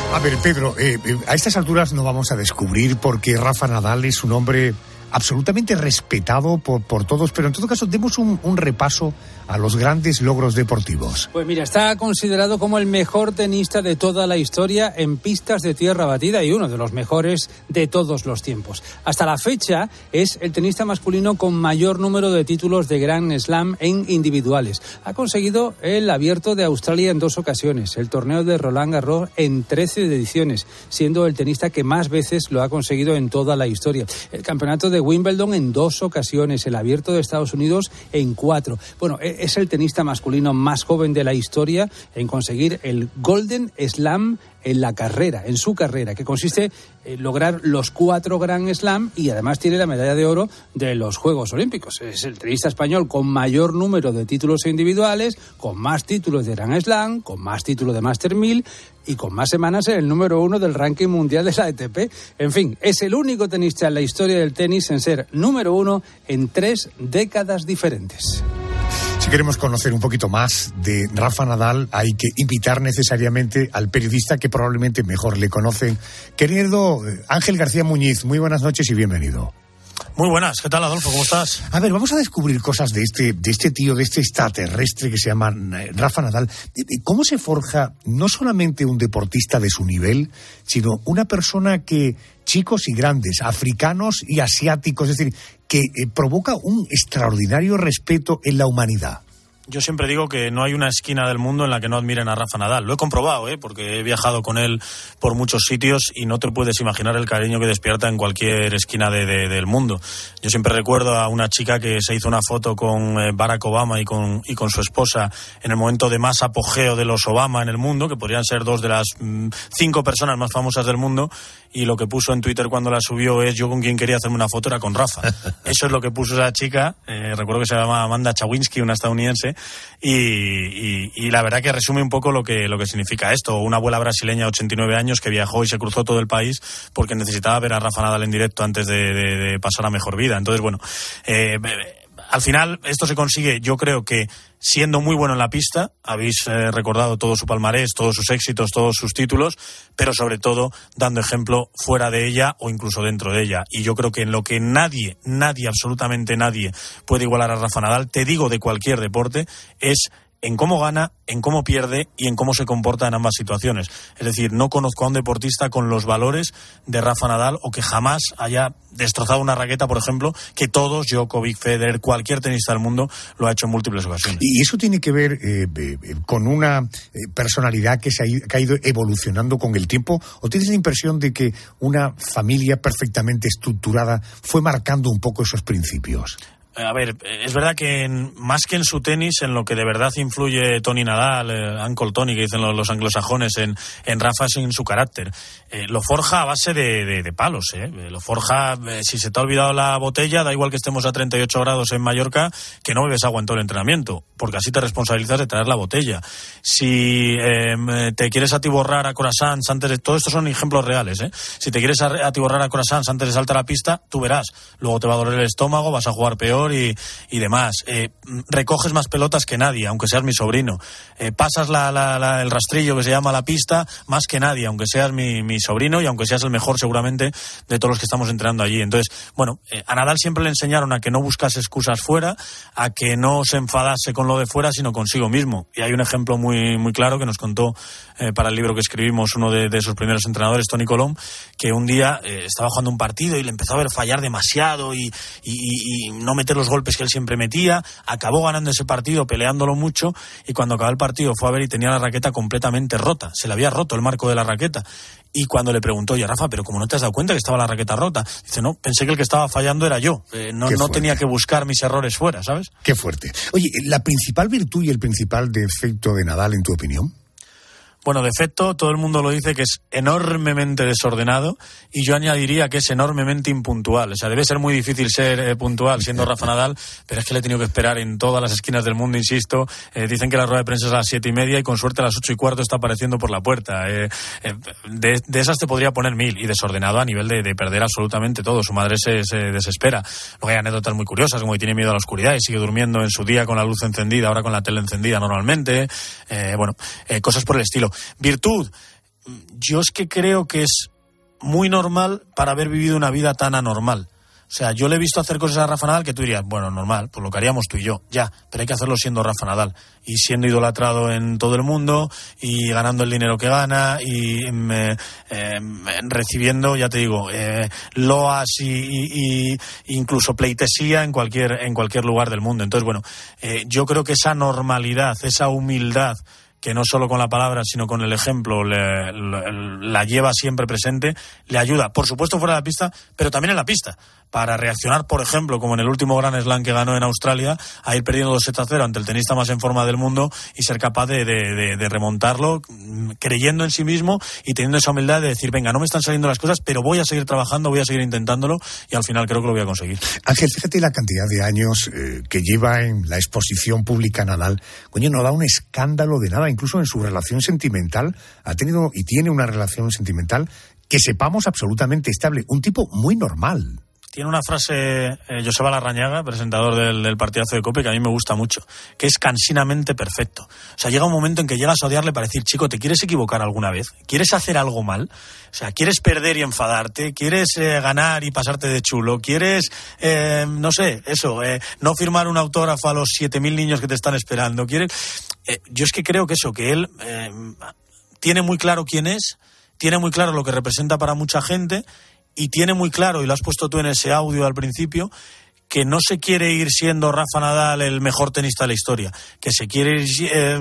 A ver, Pedro, eh, eh, a estas alturas no vamos a descubrir por qué Rafa Nadal es un hombre absolutamente respetado por, por todos, pero en todo caso demos un, un repaso a los grandes logros deportivos. Pues mira, está considerado como el mejor tenista de toda la historia en pistas de tierra batida y uno de los mejores de todos los tiempos. Hasta la fecha es el tenista masculino con mayor número de títulos de Grand Slam en individuales. Ha conseguido el Abierto de Australia en dos ocasiones, el torneo de Roland Garros en trece ediciones, siendo el tenista que más veces lo ha conseguido en toda la historia. El campeonato de Wimbledon en dos ocasiones, el Abierto de Estados Unidos en cuatro. Bueno, es el tenista masculino más joven de la historia en conseguir el Golden Slam en la carrera, en su carrera, que consiste en lograr los cuatro Grand Slam y además tiene la medalla de oro de los Juegos Olímpicos. Es el tenista español con mayor número de títulos individuales, con más títulos de Grand Slam, con más títulos de Master mil y con más semanas en el número uno del ranking mundial de la A T P. En fin, es el único tenista en la historia del tenis en ser número uno en tres décadas diferentes. Si queremos conocer un poquito más de Rafa Nadal, hay que invitar necesariamente al periodista que probablemente mejor le conocen. Querido Ángel García Muñiz, muy buenas noches y bienvenido. Muy buenas, ¿qué tal, Adolfo? ¿Cómo estás? A ver, vamos a descubrir cosas de este, de este tío, de este extraterrestre que se llama Rafa Nadal. ¿Cómo se forja no solamente un deportista de su nivel, sino una persona que, chicos y grandes, africanos y asiáticos, es decir, que eh, provoca un extraordinario respeto en la humanidad? Yo siempre digo que no hay una esquina del mundo en la que no admiren a Rafa Nadal. Lo he comprobado, ¿eh? Porque he viajado con él por muchos sitios y no te puedes imaginar el cariño que despierta en cualquier esquina de, de, del mundo. Yo siempre recuerdo a una chica que se hizo una foto con Barack Obama y con, y con su esposa en el momento de más apogeo de los Obama en el mundo, que podrían ser dos de las mmm, cinco personas más famosas del mundo, y lo que puso en Twitter cuando la subió es: yo con quien quería hacerme una foto era con Rafa. Eso es lo que puso esa chica, eh, recuerdo que se llama Amanda Chawinski, una estadounidense. Y, y, y la verdad que resume un poco lo que, lo que significa esto. Una abuela brasileña de ochenta y nueve años que viajó y se cruzó todo el país porque necesitaba ver a Rafa Nadal en directo antes de, de, de pasar a mejor vida. Entonces, bueno, eh, al final esto se consigue, yo creo que siendo muy bueno en la pista. Habéis eh, recordado todo su palmarés, todos sus éxitos, todos sus títulos, pero sobre todo dando ejemplo fuera de ella o incluso dentro de ella. Y yo creo que en lo que nadie, nadie, absolutamente nadie puede igualar a Rafa Nadal, te digo de cualquier deporte, es en cómo gana, en cómo pierde y en cómo se comporta en ambas situaciones. Es decir, no conozco a un deportista con los valores de Rafa Nadal o que jamás haya destrozado una raqueta, por ejemplo, que todos, Djokovic, Federer, cualquier tenista del mundo lo ha hecho en múltiples ocasiones. Y eso tiene que ver eh, eh, con una eh, personalidad que se ha, ido, que ha ido evolucionando con el tiempo, ¿o tienes la impresión de que una familia perfectamente estructurada fue marcando un poco esos principios? A ver, es verdad que en, más que en su tenis, en lo que de verdad influye Tony Nadal, eh, Uncle Tony, que dicen los, los anglosajones, en, en Rafa es en su carácter. Eh, lo forja a base de, de, de palos, ¿eh? Lo forja, eh, si se te ha olvidado la botella, da igual que estemos a treinta y ocho grados en Mallorca, que no bebes agua en todo el entrenamiento, porque así te responsabilizas de traer la botella. Si eh, te quieres atiborrar a croissants antes de... Todo esto son ejemplos reales, ¿eh? Si te quieres atiborrar a croissants antes de saltar a la pista, tú verás. Luego te va a doler el estómago, vas a jugar peor y, y demás. Eh, recoges más pelotas que nadie, aunque seas mi sobrino. Eh, pasas la, la, la, el rastrillo que se llama la pista más que nadie, aunque seas mi, mi sobrino y aunque seas el mejor seguramente de todos los que estamos entrenando allí. Entonces, bueno, eh, a Nadal siempre le enseñaron a que no buscase excusas fuera, a que no se enfadase con lo de fuera, sino consigo mismo. Y hay un ejemplo muy, muy claro que nos contó eh, para el libro que escribimos uno de, de sus primeros entrenadores, Tony Colom, que un día eh, estaba jugando un partido y le empezó a ver fallar demasiado y, y, y no meter los golpes que él siempre metía. Acabó ganando ese partido, peleándolo mucho, y cuando acabó el partido fue a ver y tenía la raqueta completamente rota. Se le había roto el marco de la raqueta. Y cuando le preguntó, oye, Rafa, pero ¿cómo no te has dado cuenta que estaba la raqueta rota? Dice, no, pensé que el que estaba fallando era yo. Eh, no, no tenía que buscar mis errores fuera, ¿sabes? Qué fuerte. Oye, ¿la principal virtud y el principal defecto de Nadal, en tu opinión? Bueno, defecto, todo el mundo lo dice que es enormemente desordenado, y yo añadiría que es enormemente impuntual. O sea, debe ser muy difícil ser eh, puntual siendo Rafa Nadal, pero es que le he tenido que esperar en todas las esquinas del mundo, insisto. Eh, dicen que la rueda de prensa es a las siete y media y con suerte a las ocho y cuarto está apareciendo por la puerta. Eh, eh, de, de esas te podría poner mil. Y desordenado a nivel de, de perder absolutamente todo. Su madre se, se desespera. Luego hay anécdotas muy curiosas, como que tiene miedo a la oscuridad y sigue durmiendo en su día con la luz encendida, ahora con la tele encendida normalmente. Eh, bueno, eh, cosas por el estilo. Virtud, yo es que creo que es muy normal para haber vivido una vida tan anormal. O sea, yo le he visto hacer cosas a Rafa Nadal que tú dirías, bueno, normal, pues lo que haríamos tú y yo, ya, pero hay que hacerlo siendo Rafa Nadal y siendo idolatrado en todo el mundo y ganando el dinero que gana y eh, eh, recibiendo, ya te digo, eh, loas y, y, y incluso pleitesía en cualquier, en cualquier lugar del mundo. Entonces, bueno, eh, yo creo que esa normalidad, esa humildad, que no solo con la palabra, sino con el ejemplo le, le, la lleva siempre presente, le ayuda, por supuesto fuera de la pista, pero también en la pista, para reaccionar, por ejemplo, como en el último Grand Slam que ganó en Australia, a ir perdiendo dos sets a cero ante el tenista más en forma del mundo y ser capaz de, de, de, de remontarlo, creyendo en sí mismo y teniendo esa humildad de decir, venga, no me están saliendo las cosas, pero voy a seguir trabajando, voy a seguir intentándolo y al final creo que lo voy a conseguir. Ángel, fíjate la cantidad de años eh, que lleva en la exposición pública Nadal. Coño, no da un escándalo de nada, incluso en su relación sentimental, ha tenido y tiene una relación sentimental que sepamos absolutamente estable, un tipo muy normal. Tiene una frase, eh, Joseba Larrañaga, presentador del, del partidazo de COPE, que a mí me gusta mucho, que es cansinamente perfecto. O sea, llega un momento en que llegas a odiarle para decir, chico, ¿te quieres equivocar alguna vez? ¿Quieres hacer algo mal? O sea, ¿quieres perder y enfadarte? ¿Quieres eh, ganar y pasarte de chulo? ¿Quieres, eh, no sé, eso, eh, no firmar un autógrafo a los siete mil niños que te están esperando? ¿Quieres? Eh, yo es que creo que eso, que él eh, tiene muy claro quién es, tiene muy claro lo que representa para mucha gente, y tiene muy claro, y lo has puesto tú en ese audio al principio, que no se quiere ir siendo Rafa Nadal el mejor tenista de la historia, que se quiere ir eh,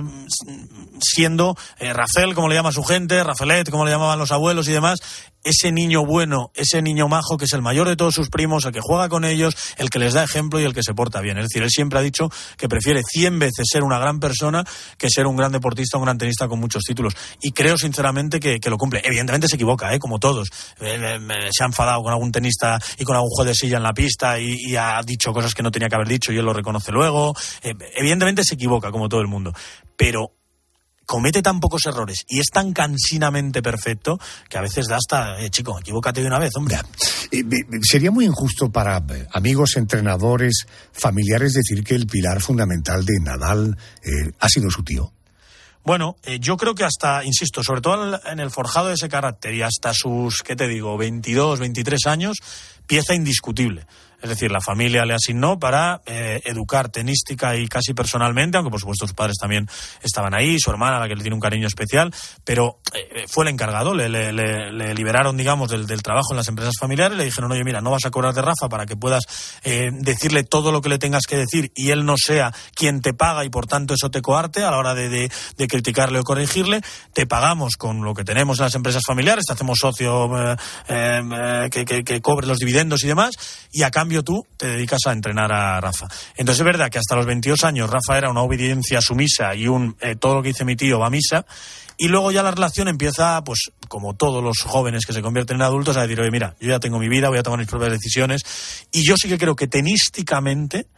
siendo eh, Rafael, como le llama su gente, Rafaelet, como le llamaban los abuelos y demás, ese niño bueno, ese niño majo que es el mayor de todos sus primos, el que juega con ellos, el que les da ejemplo y el que se porta bien. Es decir, él siempre ha dicho que prefiere cien veces ser una gran persona que ser un gran deportista, un gran tenista con muchos títulos. Y creo sinceramente que, que lo cumple. Evidentemente se equivoca, ¿eh? Como todos. Eh, eh, se ha enfadado con algún tenista y con algún juez de silla en la pista y, y ha dicho cosas que no tenía que haber dicho y él lo reconoce luego. Eh, evidentemente se equivoca, como todo el mundo. Pero comete tan pocos errores y es tan cansinamente perfecto que a veces da hasta, eh, chico, equivócate de una vez, hombre. Eh, sería muy injusto para eh, amigos, entrenadores, familiares decir que el pilar fundamental de Nadal eh, ha sido su tío. Bueno, eh, yo creo que hasta, insisto, sobre todo en el forjado de ese carácter y hasta sus, ¿qué te digo?, veintidós, veintitrés años, pieza indiscutible. Es decir, la familia le asignó para eh, educar tenística y casi personalmente, aunque por supuesto sus padres también estaban ahí, su hermana, a la que le tiene un cariño especial, pero eh, fue el encargado, le, le, le, le liberaron, digamos, del, del trabajo en las empresas familiares, le dijeron, oye, mira, no vas a cobrar de Rafa para que puedas eh, decirle todo lo que le tengas que decir y él no sea quien te paga y por tanto eso te coarte a la hora de, de, de criticarle o corregirle, te pagamos con lo que tenemos en las empresas familiares, te hacemos socio eh, eh, que, que, que cobre los dividendos y demás, y a cambio tú te dedicas a entrenar a Rafa. Entonces es verdad que hasta los veintidós años Rafa era una obediencia sumisa y un eh, todo lo que dice mi tío va a misa, y luego ya la relación empieza, pues como todos los jóvenes que se convierten en adultos, a decir, oye, mira, yo ya tengo mi vida, voy a tomar mis propias decisiones, y yo sí que creo que tenísticamente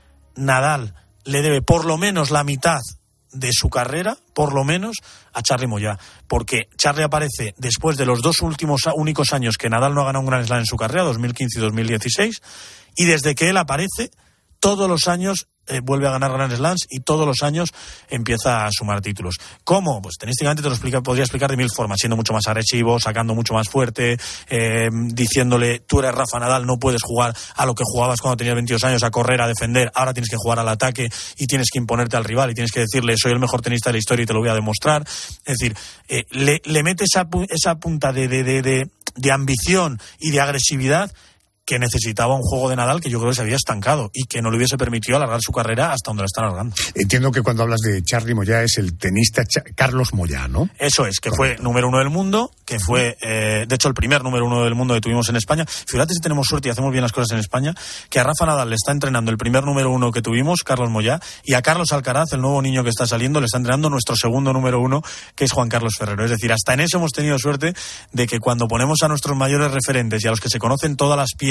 Nadal le debe por lo menos la mitad de su carrera, por lo menos, a Charly Moyá, porque Charly aparece después de los dos últimos únicos años que Nadal no ha ganado un Grand Slam en su carrera, dos mil quince y dos mil dieciséis, y desde que él aparece, todos los años eh, vuelve a ganar Grand Slams y todos los años empieza a sumar títulos. ¿Cómo? Pues tenísticamente te lo explica, podría explicar de mil formas, siendo mucho más agresivo, sacando mucho más fuerte, eh, diciéndole, tú eres Rafa Nadal, no puedes jugar a lo que jugabas cuando tenías veintidós años, a correr, a defender, ahora tienes que jugar al ataque y tienes que imponerte al rival y tienes que decirle, soy el mejor tenista de la historia y te lo voy a demostrar. Es decir, eh, le, le mete esa, esa punta de, de, de, de, de ambición y de agresividad que necesitaba un juego de Nadal que yo creo que se había estancado y que no le hubiese permitido alargar su carrera hasta donde la está alargando. Entiendo que cuando hablas de Charly Moyá es el tenista Ch- Carlos Moyá, ¿no? Eso es, que Correcto. Fue número uno del mundo, que fue, eh, de hecho, el primer número uno del mundo que tuvimos en España. Fíjate si tenemos suerte y hacemos bien las cosas en España, que a Rafa Nadal le está entrenando el primer número uno que tuvimos, Carlos Moyá, y a Carlos Alcaraz, el nuevo niño que está saliendo, le está entrenando nuestro segundo número uno, que es Juan Carlos Ferrero. Es decir, hasta en eso hemos tenido suerte de que cuando ponemos a nuestros mayores referentes y a los que se conocen todas las piezas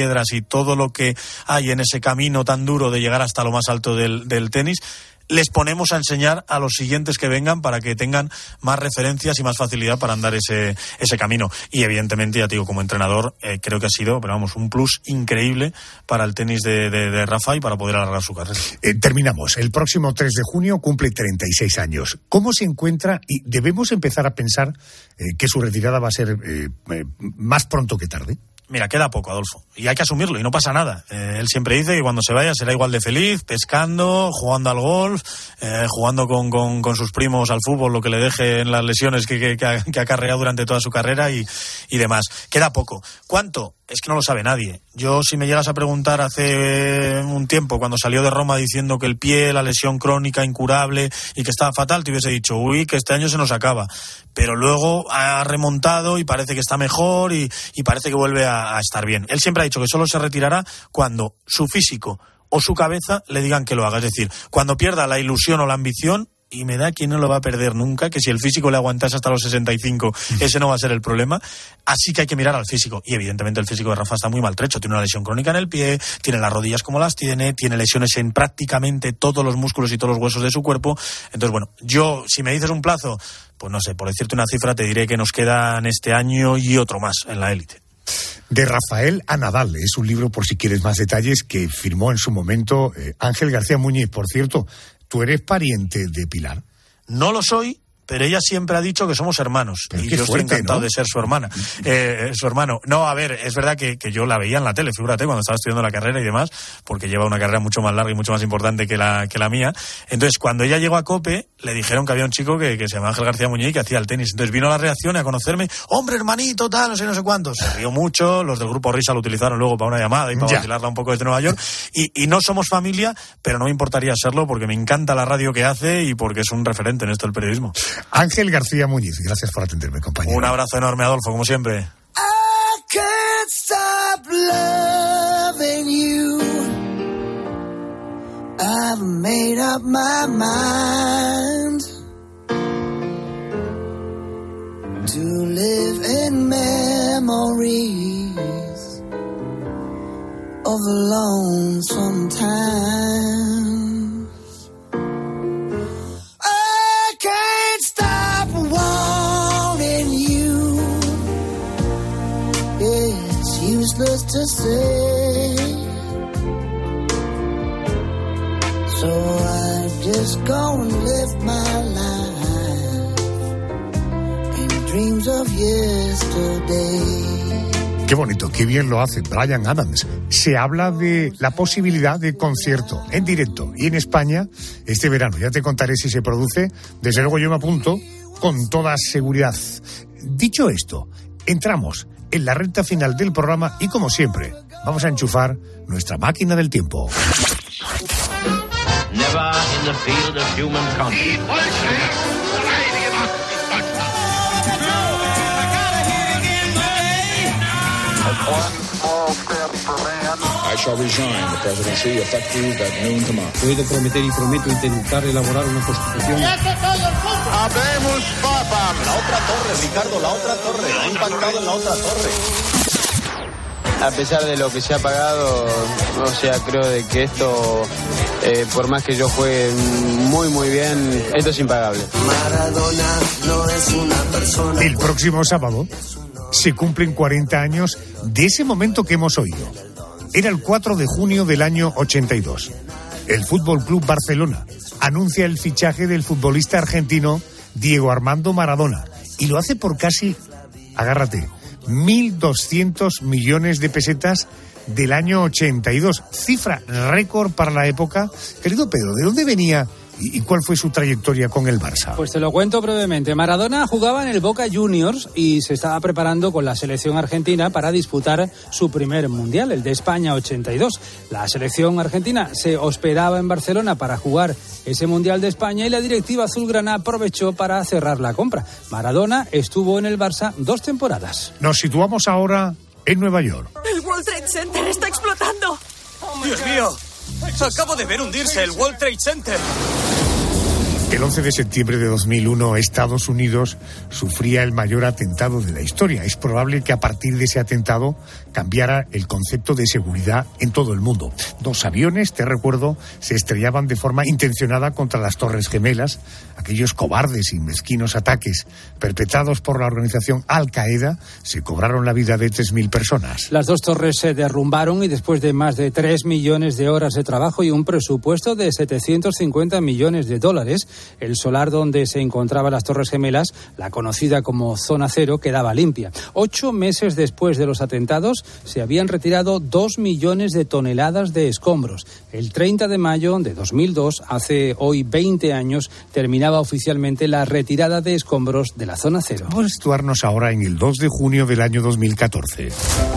piedras y todo lo que hay en ese camino tan duro de llegar hasta lo más alto del, del tenis, les ponemos a enseñar a los siguientes que vengan para que tengan más referencias y más facilidad para andar ese ese camino. Y evidentemente, ya te digo, como entrenador, eh, creo que ha sido, pero vamos, un plus increíble para el tenis de, de, de Rafa y para poder alargar su carrera. Eh, terminamos. El próximo tres de junio cumple treinta y seis años. ¿Cómo se encuentra? Y debemos empezar a pensar eh, que su retirada va a ser eh, eh, más pronto que tarde. Mira, queda poco, Adolfo, y hay que asumirlo, y no pasa nada. Eh, él siempre dice que cuando se vaya será igual de feliz, pescando, jugando al golf, eh, jugando con, con, con sus primos al fútbol, lo que le deje en las lesiones que, que, que, ha, que ha carreado durante toda su carrera y, y demás. Queda poco. ¿Cuánto? Es que no lo sabe nadie. Yo, si me llegas a preguntar hace un tiempo, cuando salió de Roma diciendo que el pie, la lesión crónica, incurable y que estaba fatal, te hubiese dicho, uy, que este año se nos acaba. Pero luego ha remontado y parece que está mejor y, y parece que vuelve a, a estar bien. Él siempre ha dicho que solo se retirará cuando su físico o su cabeza le digan que lo haga. Es decir, cuando pierda la ilusión o la ambición, y me da que no lo va a perder nunca, que si el físico le aguantase hasta los sesenta y cinco, ese no va a ser el problema. Así que hay que mirar al físico. Y evidentemente el físico de Rafa está muy maltrecho. Tiene una lesión crónica en el pie, tiene las rodillas como las tiene, tiene lesiones en prácticamente todos los músculos y todos los huesos de su cuerpo. Entonces, bueno, yo, si me dices un plazo, pues no sé, por decirte una cifra, te diré que nos quedan este año y otro más en la élite. De Rafael a Nadal, es un libro, por si quieres más detalles, que firmó en su momento eh, Ángel García Muñiz. Por cierto, ¿tú eres pariente de Pilar? No lo soy, pero ella siempre ha dicho que somos hermanos. Pero y qué yo fuerte, estoy encantado, ¿no?, de ser su hermana, eh, su hermano. No, a ver, es verdad que, que yo la veía en la tele, figúrate, cuando estaba estudiando la carrera y demás, porque lleva una carrera mucho más larga y mucho más importante que la, que la mía. Entonces, cuando ella llegó a COPE, le dijeron que había un chico que, que se llamaba Ángel García Muñiz y que hacía el tenis. Entonces vino a la reacción a conocerme, hombre, hermanito, tal, no sé, no sé cuánto. Se rió mucho, los del grupo Risa lo utilizaron luego para una llamada y para Ya. vacilarla un poco desde Nueva York. Y, y no somos familia, pero no me importaría serlo porque me encanta la radio que hace y porque es un referente en esto del periodismo. Ángel García Muñiz, gracias por atenderme, compañero. Un abrazo enorme, Adolfo, como siempre. I can't stop loving you. I've made up my mind to live in memories of the lonesome times. I can't stop wanting you. It's useless to say, so I just go and live my life in dreams of yesterday. Qué bonito, qué bien lo hace Bryan Adams. Se habla de la posibilidad de concierto en directo y en España este verano. Ya te contaré si se produce. Desde luego yo me apunto con toda seguridad. Dicho esto, entramos en la recta final del programa y, como siempre, vamos a enchufar nuestra máquina del tiempo. Never in the field of human conscience. I shall resign the presidency effective at noon tomorrow. Puedo prometer y prometo intentar elaborar una constitución. Habemos papam. La otra torre, Ricardo, la otra torre. Ha impactado en la otra torre. A pesar de lo que se ha pagado, o sea, creo de que esto, eh, por más que yo juegue muy, muy bien, esto es impagable. Maradona no es una persona. El próximo sábado se cumplen cuarenta años de ese momento que hemos oído. Era el cuatro de junio del año ochenta y dos. El Fútbol Club Barcelona anuncia el fichaje del futbolista argentino Diego Armando Maradona y lo hace por casi, agárrate, mil doscientos millones de pesetas del año ochenta y dos. Cifra récord para la época. Querido Pedro, ¿de dónde venía y cuál fue su trayectoria con el Barça? Pues te lo cuento brevemente. Maradona jugaba en el Boca Juniors y se estaba preparando con la selección argentina para disputar su primer mundial, el de España ochenta y dos. La selección argentina se hospedaba en Barcelona para jugar ese mundial de España y la directiva azulgrana aprovechó para cerrar la compra. Maradona estuvo en el Barça dos temporadas. Nos situamos ahora en Nueva York. El World Trade Center está explotando. ¡Dios mío! Acabo de ver hundirse el World Trade Center. El once de septiembre de dos mil uno, Estados Unidos sufría el mayor atentado de la historia. Es probable que a partir de ese atentado cambiara el concepto de seguridad en todo el mundo. Dos aviones, te recuerdo, se estrellaban de forma intencionada contra las Torres Gemelas. Aquellos cobardes y mezquinos ataques perpetrados por la organización Al-Qaeda se cobraron la vida de tres mil personas. Las dos torres se derrumbaron y después de más de tres millones de horas de trabajo y un presupuesto de setecientos cincuenta millones de dólares, el solar donde se encontraban las Torres Gemelas, la conocida como Zona Cero, quedaba limpia. Ocho meses después de los atentados se habían retirado dos millones de toneladas de escombros. El treinta de mayo de dos mil dos, hace hoy veinte años, terminaba oficialmente la retirada de escombros de la Zona Cero. Vamos a situarnos ahora en el dos de junio del año dos mil catorce.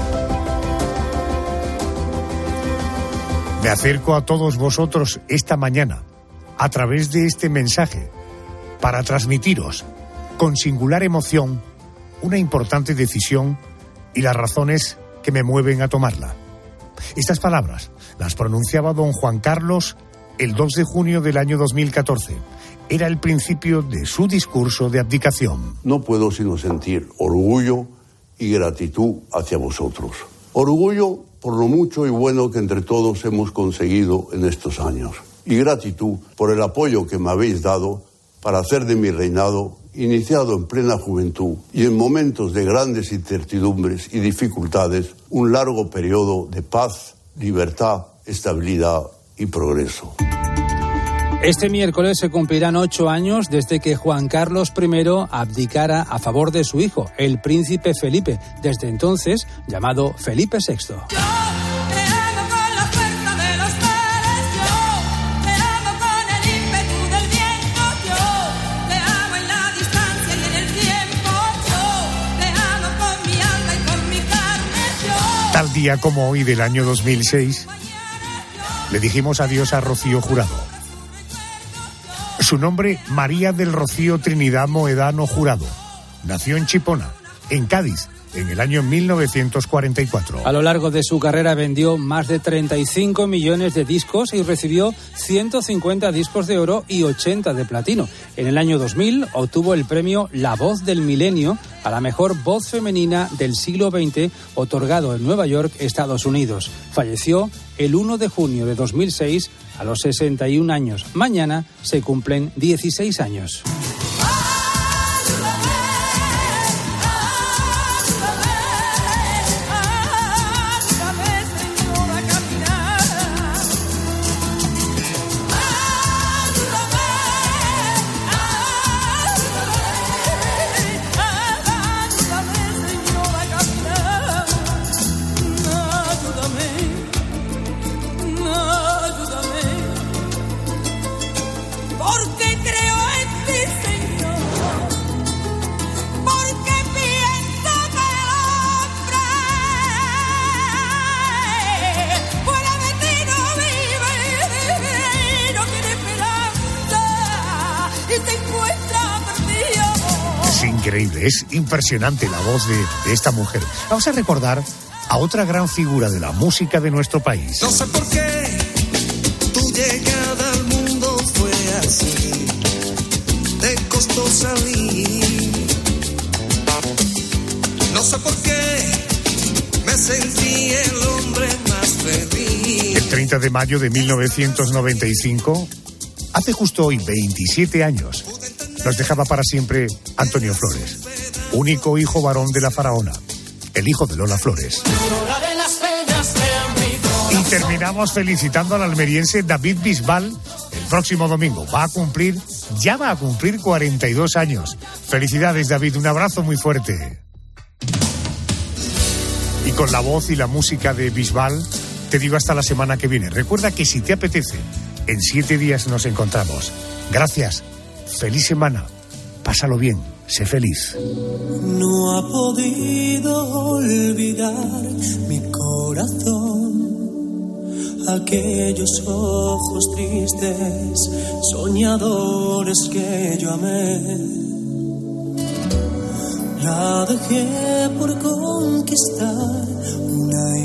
Me acerco a todos vosotros esta mañana a través de este mensaje para transmitiros con singular emoción una importante decisión y las razones que me mueven a tomarla. Estas palabras las pronunciaba don Juan Carlos el dos de junio del año dos mil catorce. Era el principio de su discurso de abdicación. No puedo sino sentir orgullo y gratitud hacia vosotros. Orgullo por lo mucho y bueno que entre todos hemos conseguido en estos años. Y gratitud por el apoyo que me habéis dado para hacer de mi reinado, iniciado en plena juventud y en momentos de grandes incertidumbres y dificultades, un largo periodo de paz, libertad, estabilidad y progreso. Este miércoles se cumplirán ocho años desde que Juan Carlos primero abdicara a favor de su hijo, el príncipe Felipe, desde entonces llamado Felipe sexto. Tal día como hoy del año dos mil seis, le dijimos adiós a Rocío Jurado. Su nombre, María del Rocío Trinidad Moedano Jurado. Nació en Chipona, en Cádiz, en el año mil novecientos cuarenta y cuatro. A lo largo de su carrera vendió más de treinta y cinco millones de discos y recibió ciento cincuenta discos de oro y ochenta de platino. En el año dos mil obtuvo el premio La Voz del Milenio a la mejor voz femenina del siglo veinte, otorgado en Nueva York, Estados Unidos. Falleció el uno de junio de dos mil seis a los sesenta y un años. Mañana se cumplen dieciséis años. Increíble, es impresionante la voz de, de esta mujer. Vamos a recordar a otra gran figura de la música de nuestro país. No sé por qué tu llegada al mundo fue así, te costó salir. No sé por qué me sentí el hombre más feliz. El treinta de mayo de mil novecientos noventa y cinco, hace justo hoy veintisiete años, nos dejaba para siempre Antonio Flores, único hijo varón de la faraona, el hijo de Lola Flores. Y terminamos felicitando al almeriense David Bisbal. El próximo domingo va a cumplir, ya va a cumplir cuarenta y dos años. Felicidades, David, un abrazo muy fuerte. Y con la voz y la música de Bisbal, te digo hasta la semana que viene. Recuerda que si te apetece, en siete días nos encontramos. Gracias. Feliz semana, pásalo bien, sé feliz. No ha podido olvidar mi corazón aquellos ojos tristes, soñadores que yo amé. La dejé por conquistar una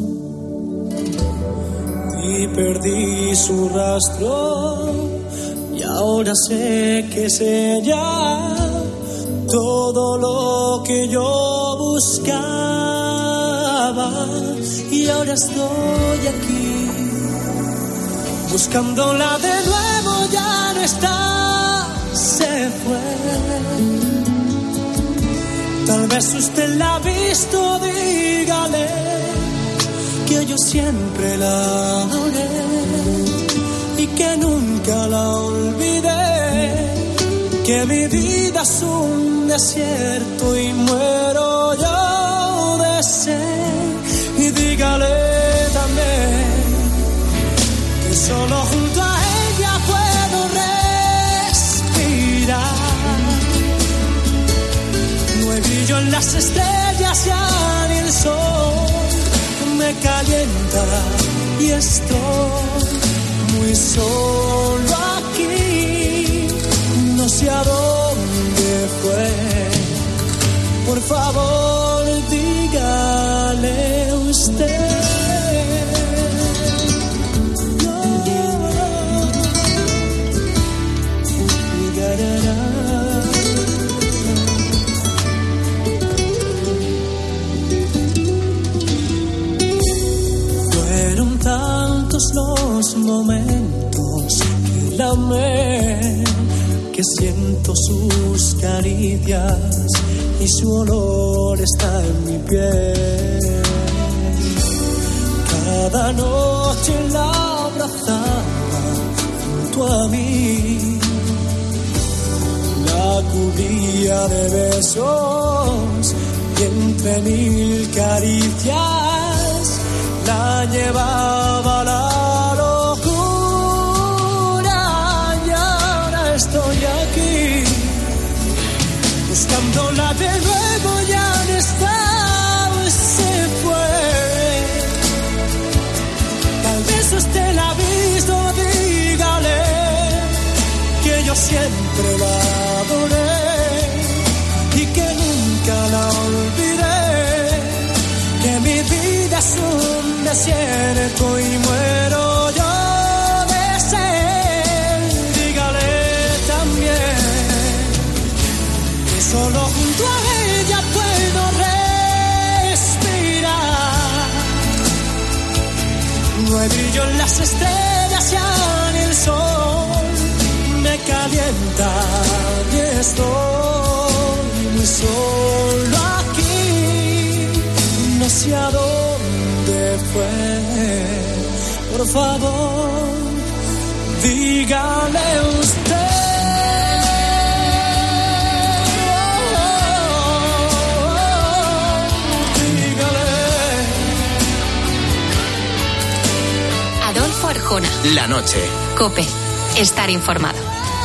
ilusión y perdí su rastro. Y ahora sé que es ella todo lo que yo buscaba. Y ahora estoy aquí buscándola de nuevo, ya no está, se fue. Tal vez usted la ha visto, dígale que yo siempre la adoré y que nunca la olvidé, que mi vida es un desierto y muero yo de sed. Y dígale también que solo junto a ella puedo respirar. No hay brillo en las estrellas, ya ni el sol me calienta y estoy muy solo aquí. No sé a dónde fue. Por favor, dígale usted. Fueron tantos los momentos que la amé, que siento sus caricias y su olor está en mi piel. Cada noche la abrazaba junto a mí, la cubría de besos y entre mil caricias la llevaba a la locura. Y ahora estoy aquí buscándola de nuevo, ya no está, se fue. Tal vez usted la ha visto, dígale que yo siempre la adoré y que nunca la olvidé, que mi vida es un desierto y muero yo de sed. Dígale también que solo junto a ella puedo respirar. No hay brillo en las estrellas, ya ni el sol me calienta y estoy muy solo aquí. No sé a dónde fue. Por favor, dígale usted. Adolfo Arjona. La noche. COPE. Estar informado.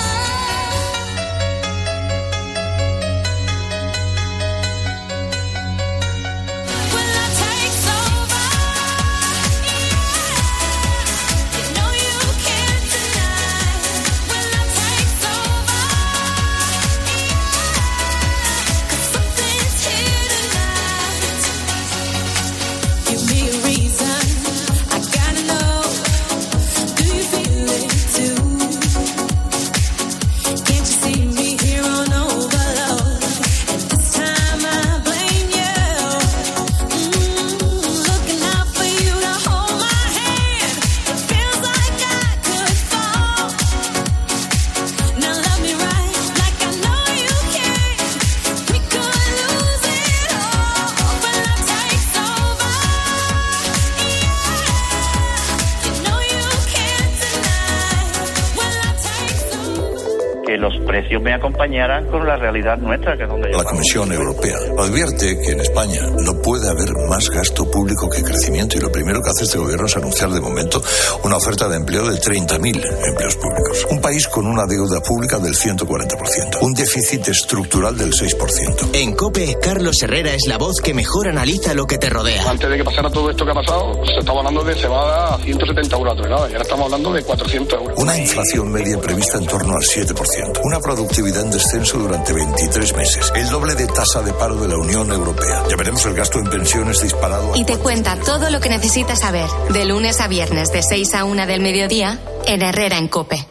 Los precios me acompañaran con la realidad nuestra, que es donde La Comisión Europea advierte que en España no puede haber más gasto público que crecimiento, y lo primero que hace este gobierno es anunciar de momento una oferta de empleo de treinta mil empleos públicos. Un país con una deuda pública del ciento cuarenta por ciento, un déficit estructural del seis por ciento. En COPE, Carlos Herrera es la voz que mejor analiza lo que te rodea. Antes de que pasara todo esto que ha pasado, se estaba hablando de cebada a ciento setenta euros la tonelada, y ahora estamos hablando de cuatrocientos euros. Una inflación media prevista en torno al siete por ciento. Una productividad en descenso durante veintitrés meses. El doble de tasa de paro de la Unión Europea. Ya veremos el gasto en pensiones disparado. Y te cuenta todo lo que necesitas saber, de lunes a viernes, de seis a una del mediodía, en Herrera en COPE.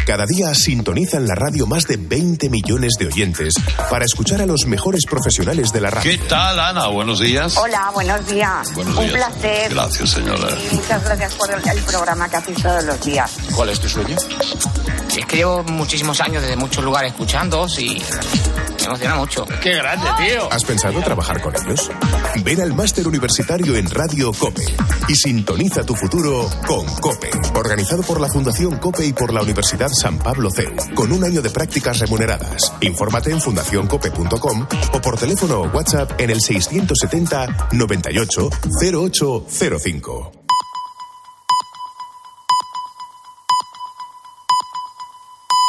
Cada día sintonizan la radio más de veinte millones de oyentes para escuchar a los mejores profesionales de la radio. ¿Qué tal, Ana? Buenos días. Hola, buenos días. Buenos Un días. placer. Gracias, señora. Y muchas gracias por el, el programa que hacéis todos los días. ¿Cuál es tu sueño? Es que llevo muchísimos años desde muchos lugares escuchándoos y me emociona mucho. ¡Qué grande, tío! ¿Has pensado trabajar con ellos? Ven al máster universitario en Radio COPE y sintoniza tu futuro con COPE. Organizado por la Fundación COPE y por la Universidad San Pablo C E U, con un año de prácticas remuneradas. Infórmate en fundación cope punto com o por teléfono o WhatsApp en el seiscientos setenta noventa y ocho cero ocho cero cinco.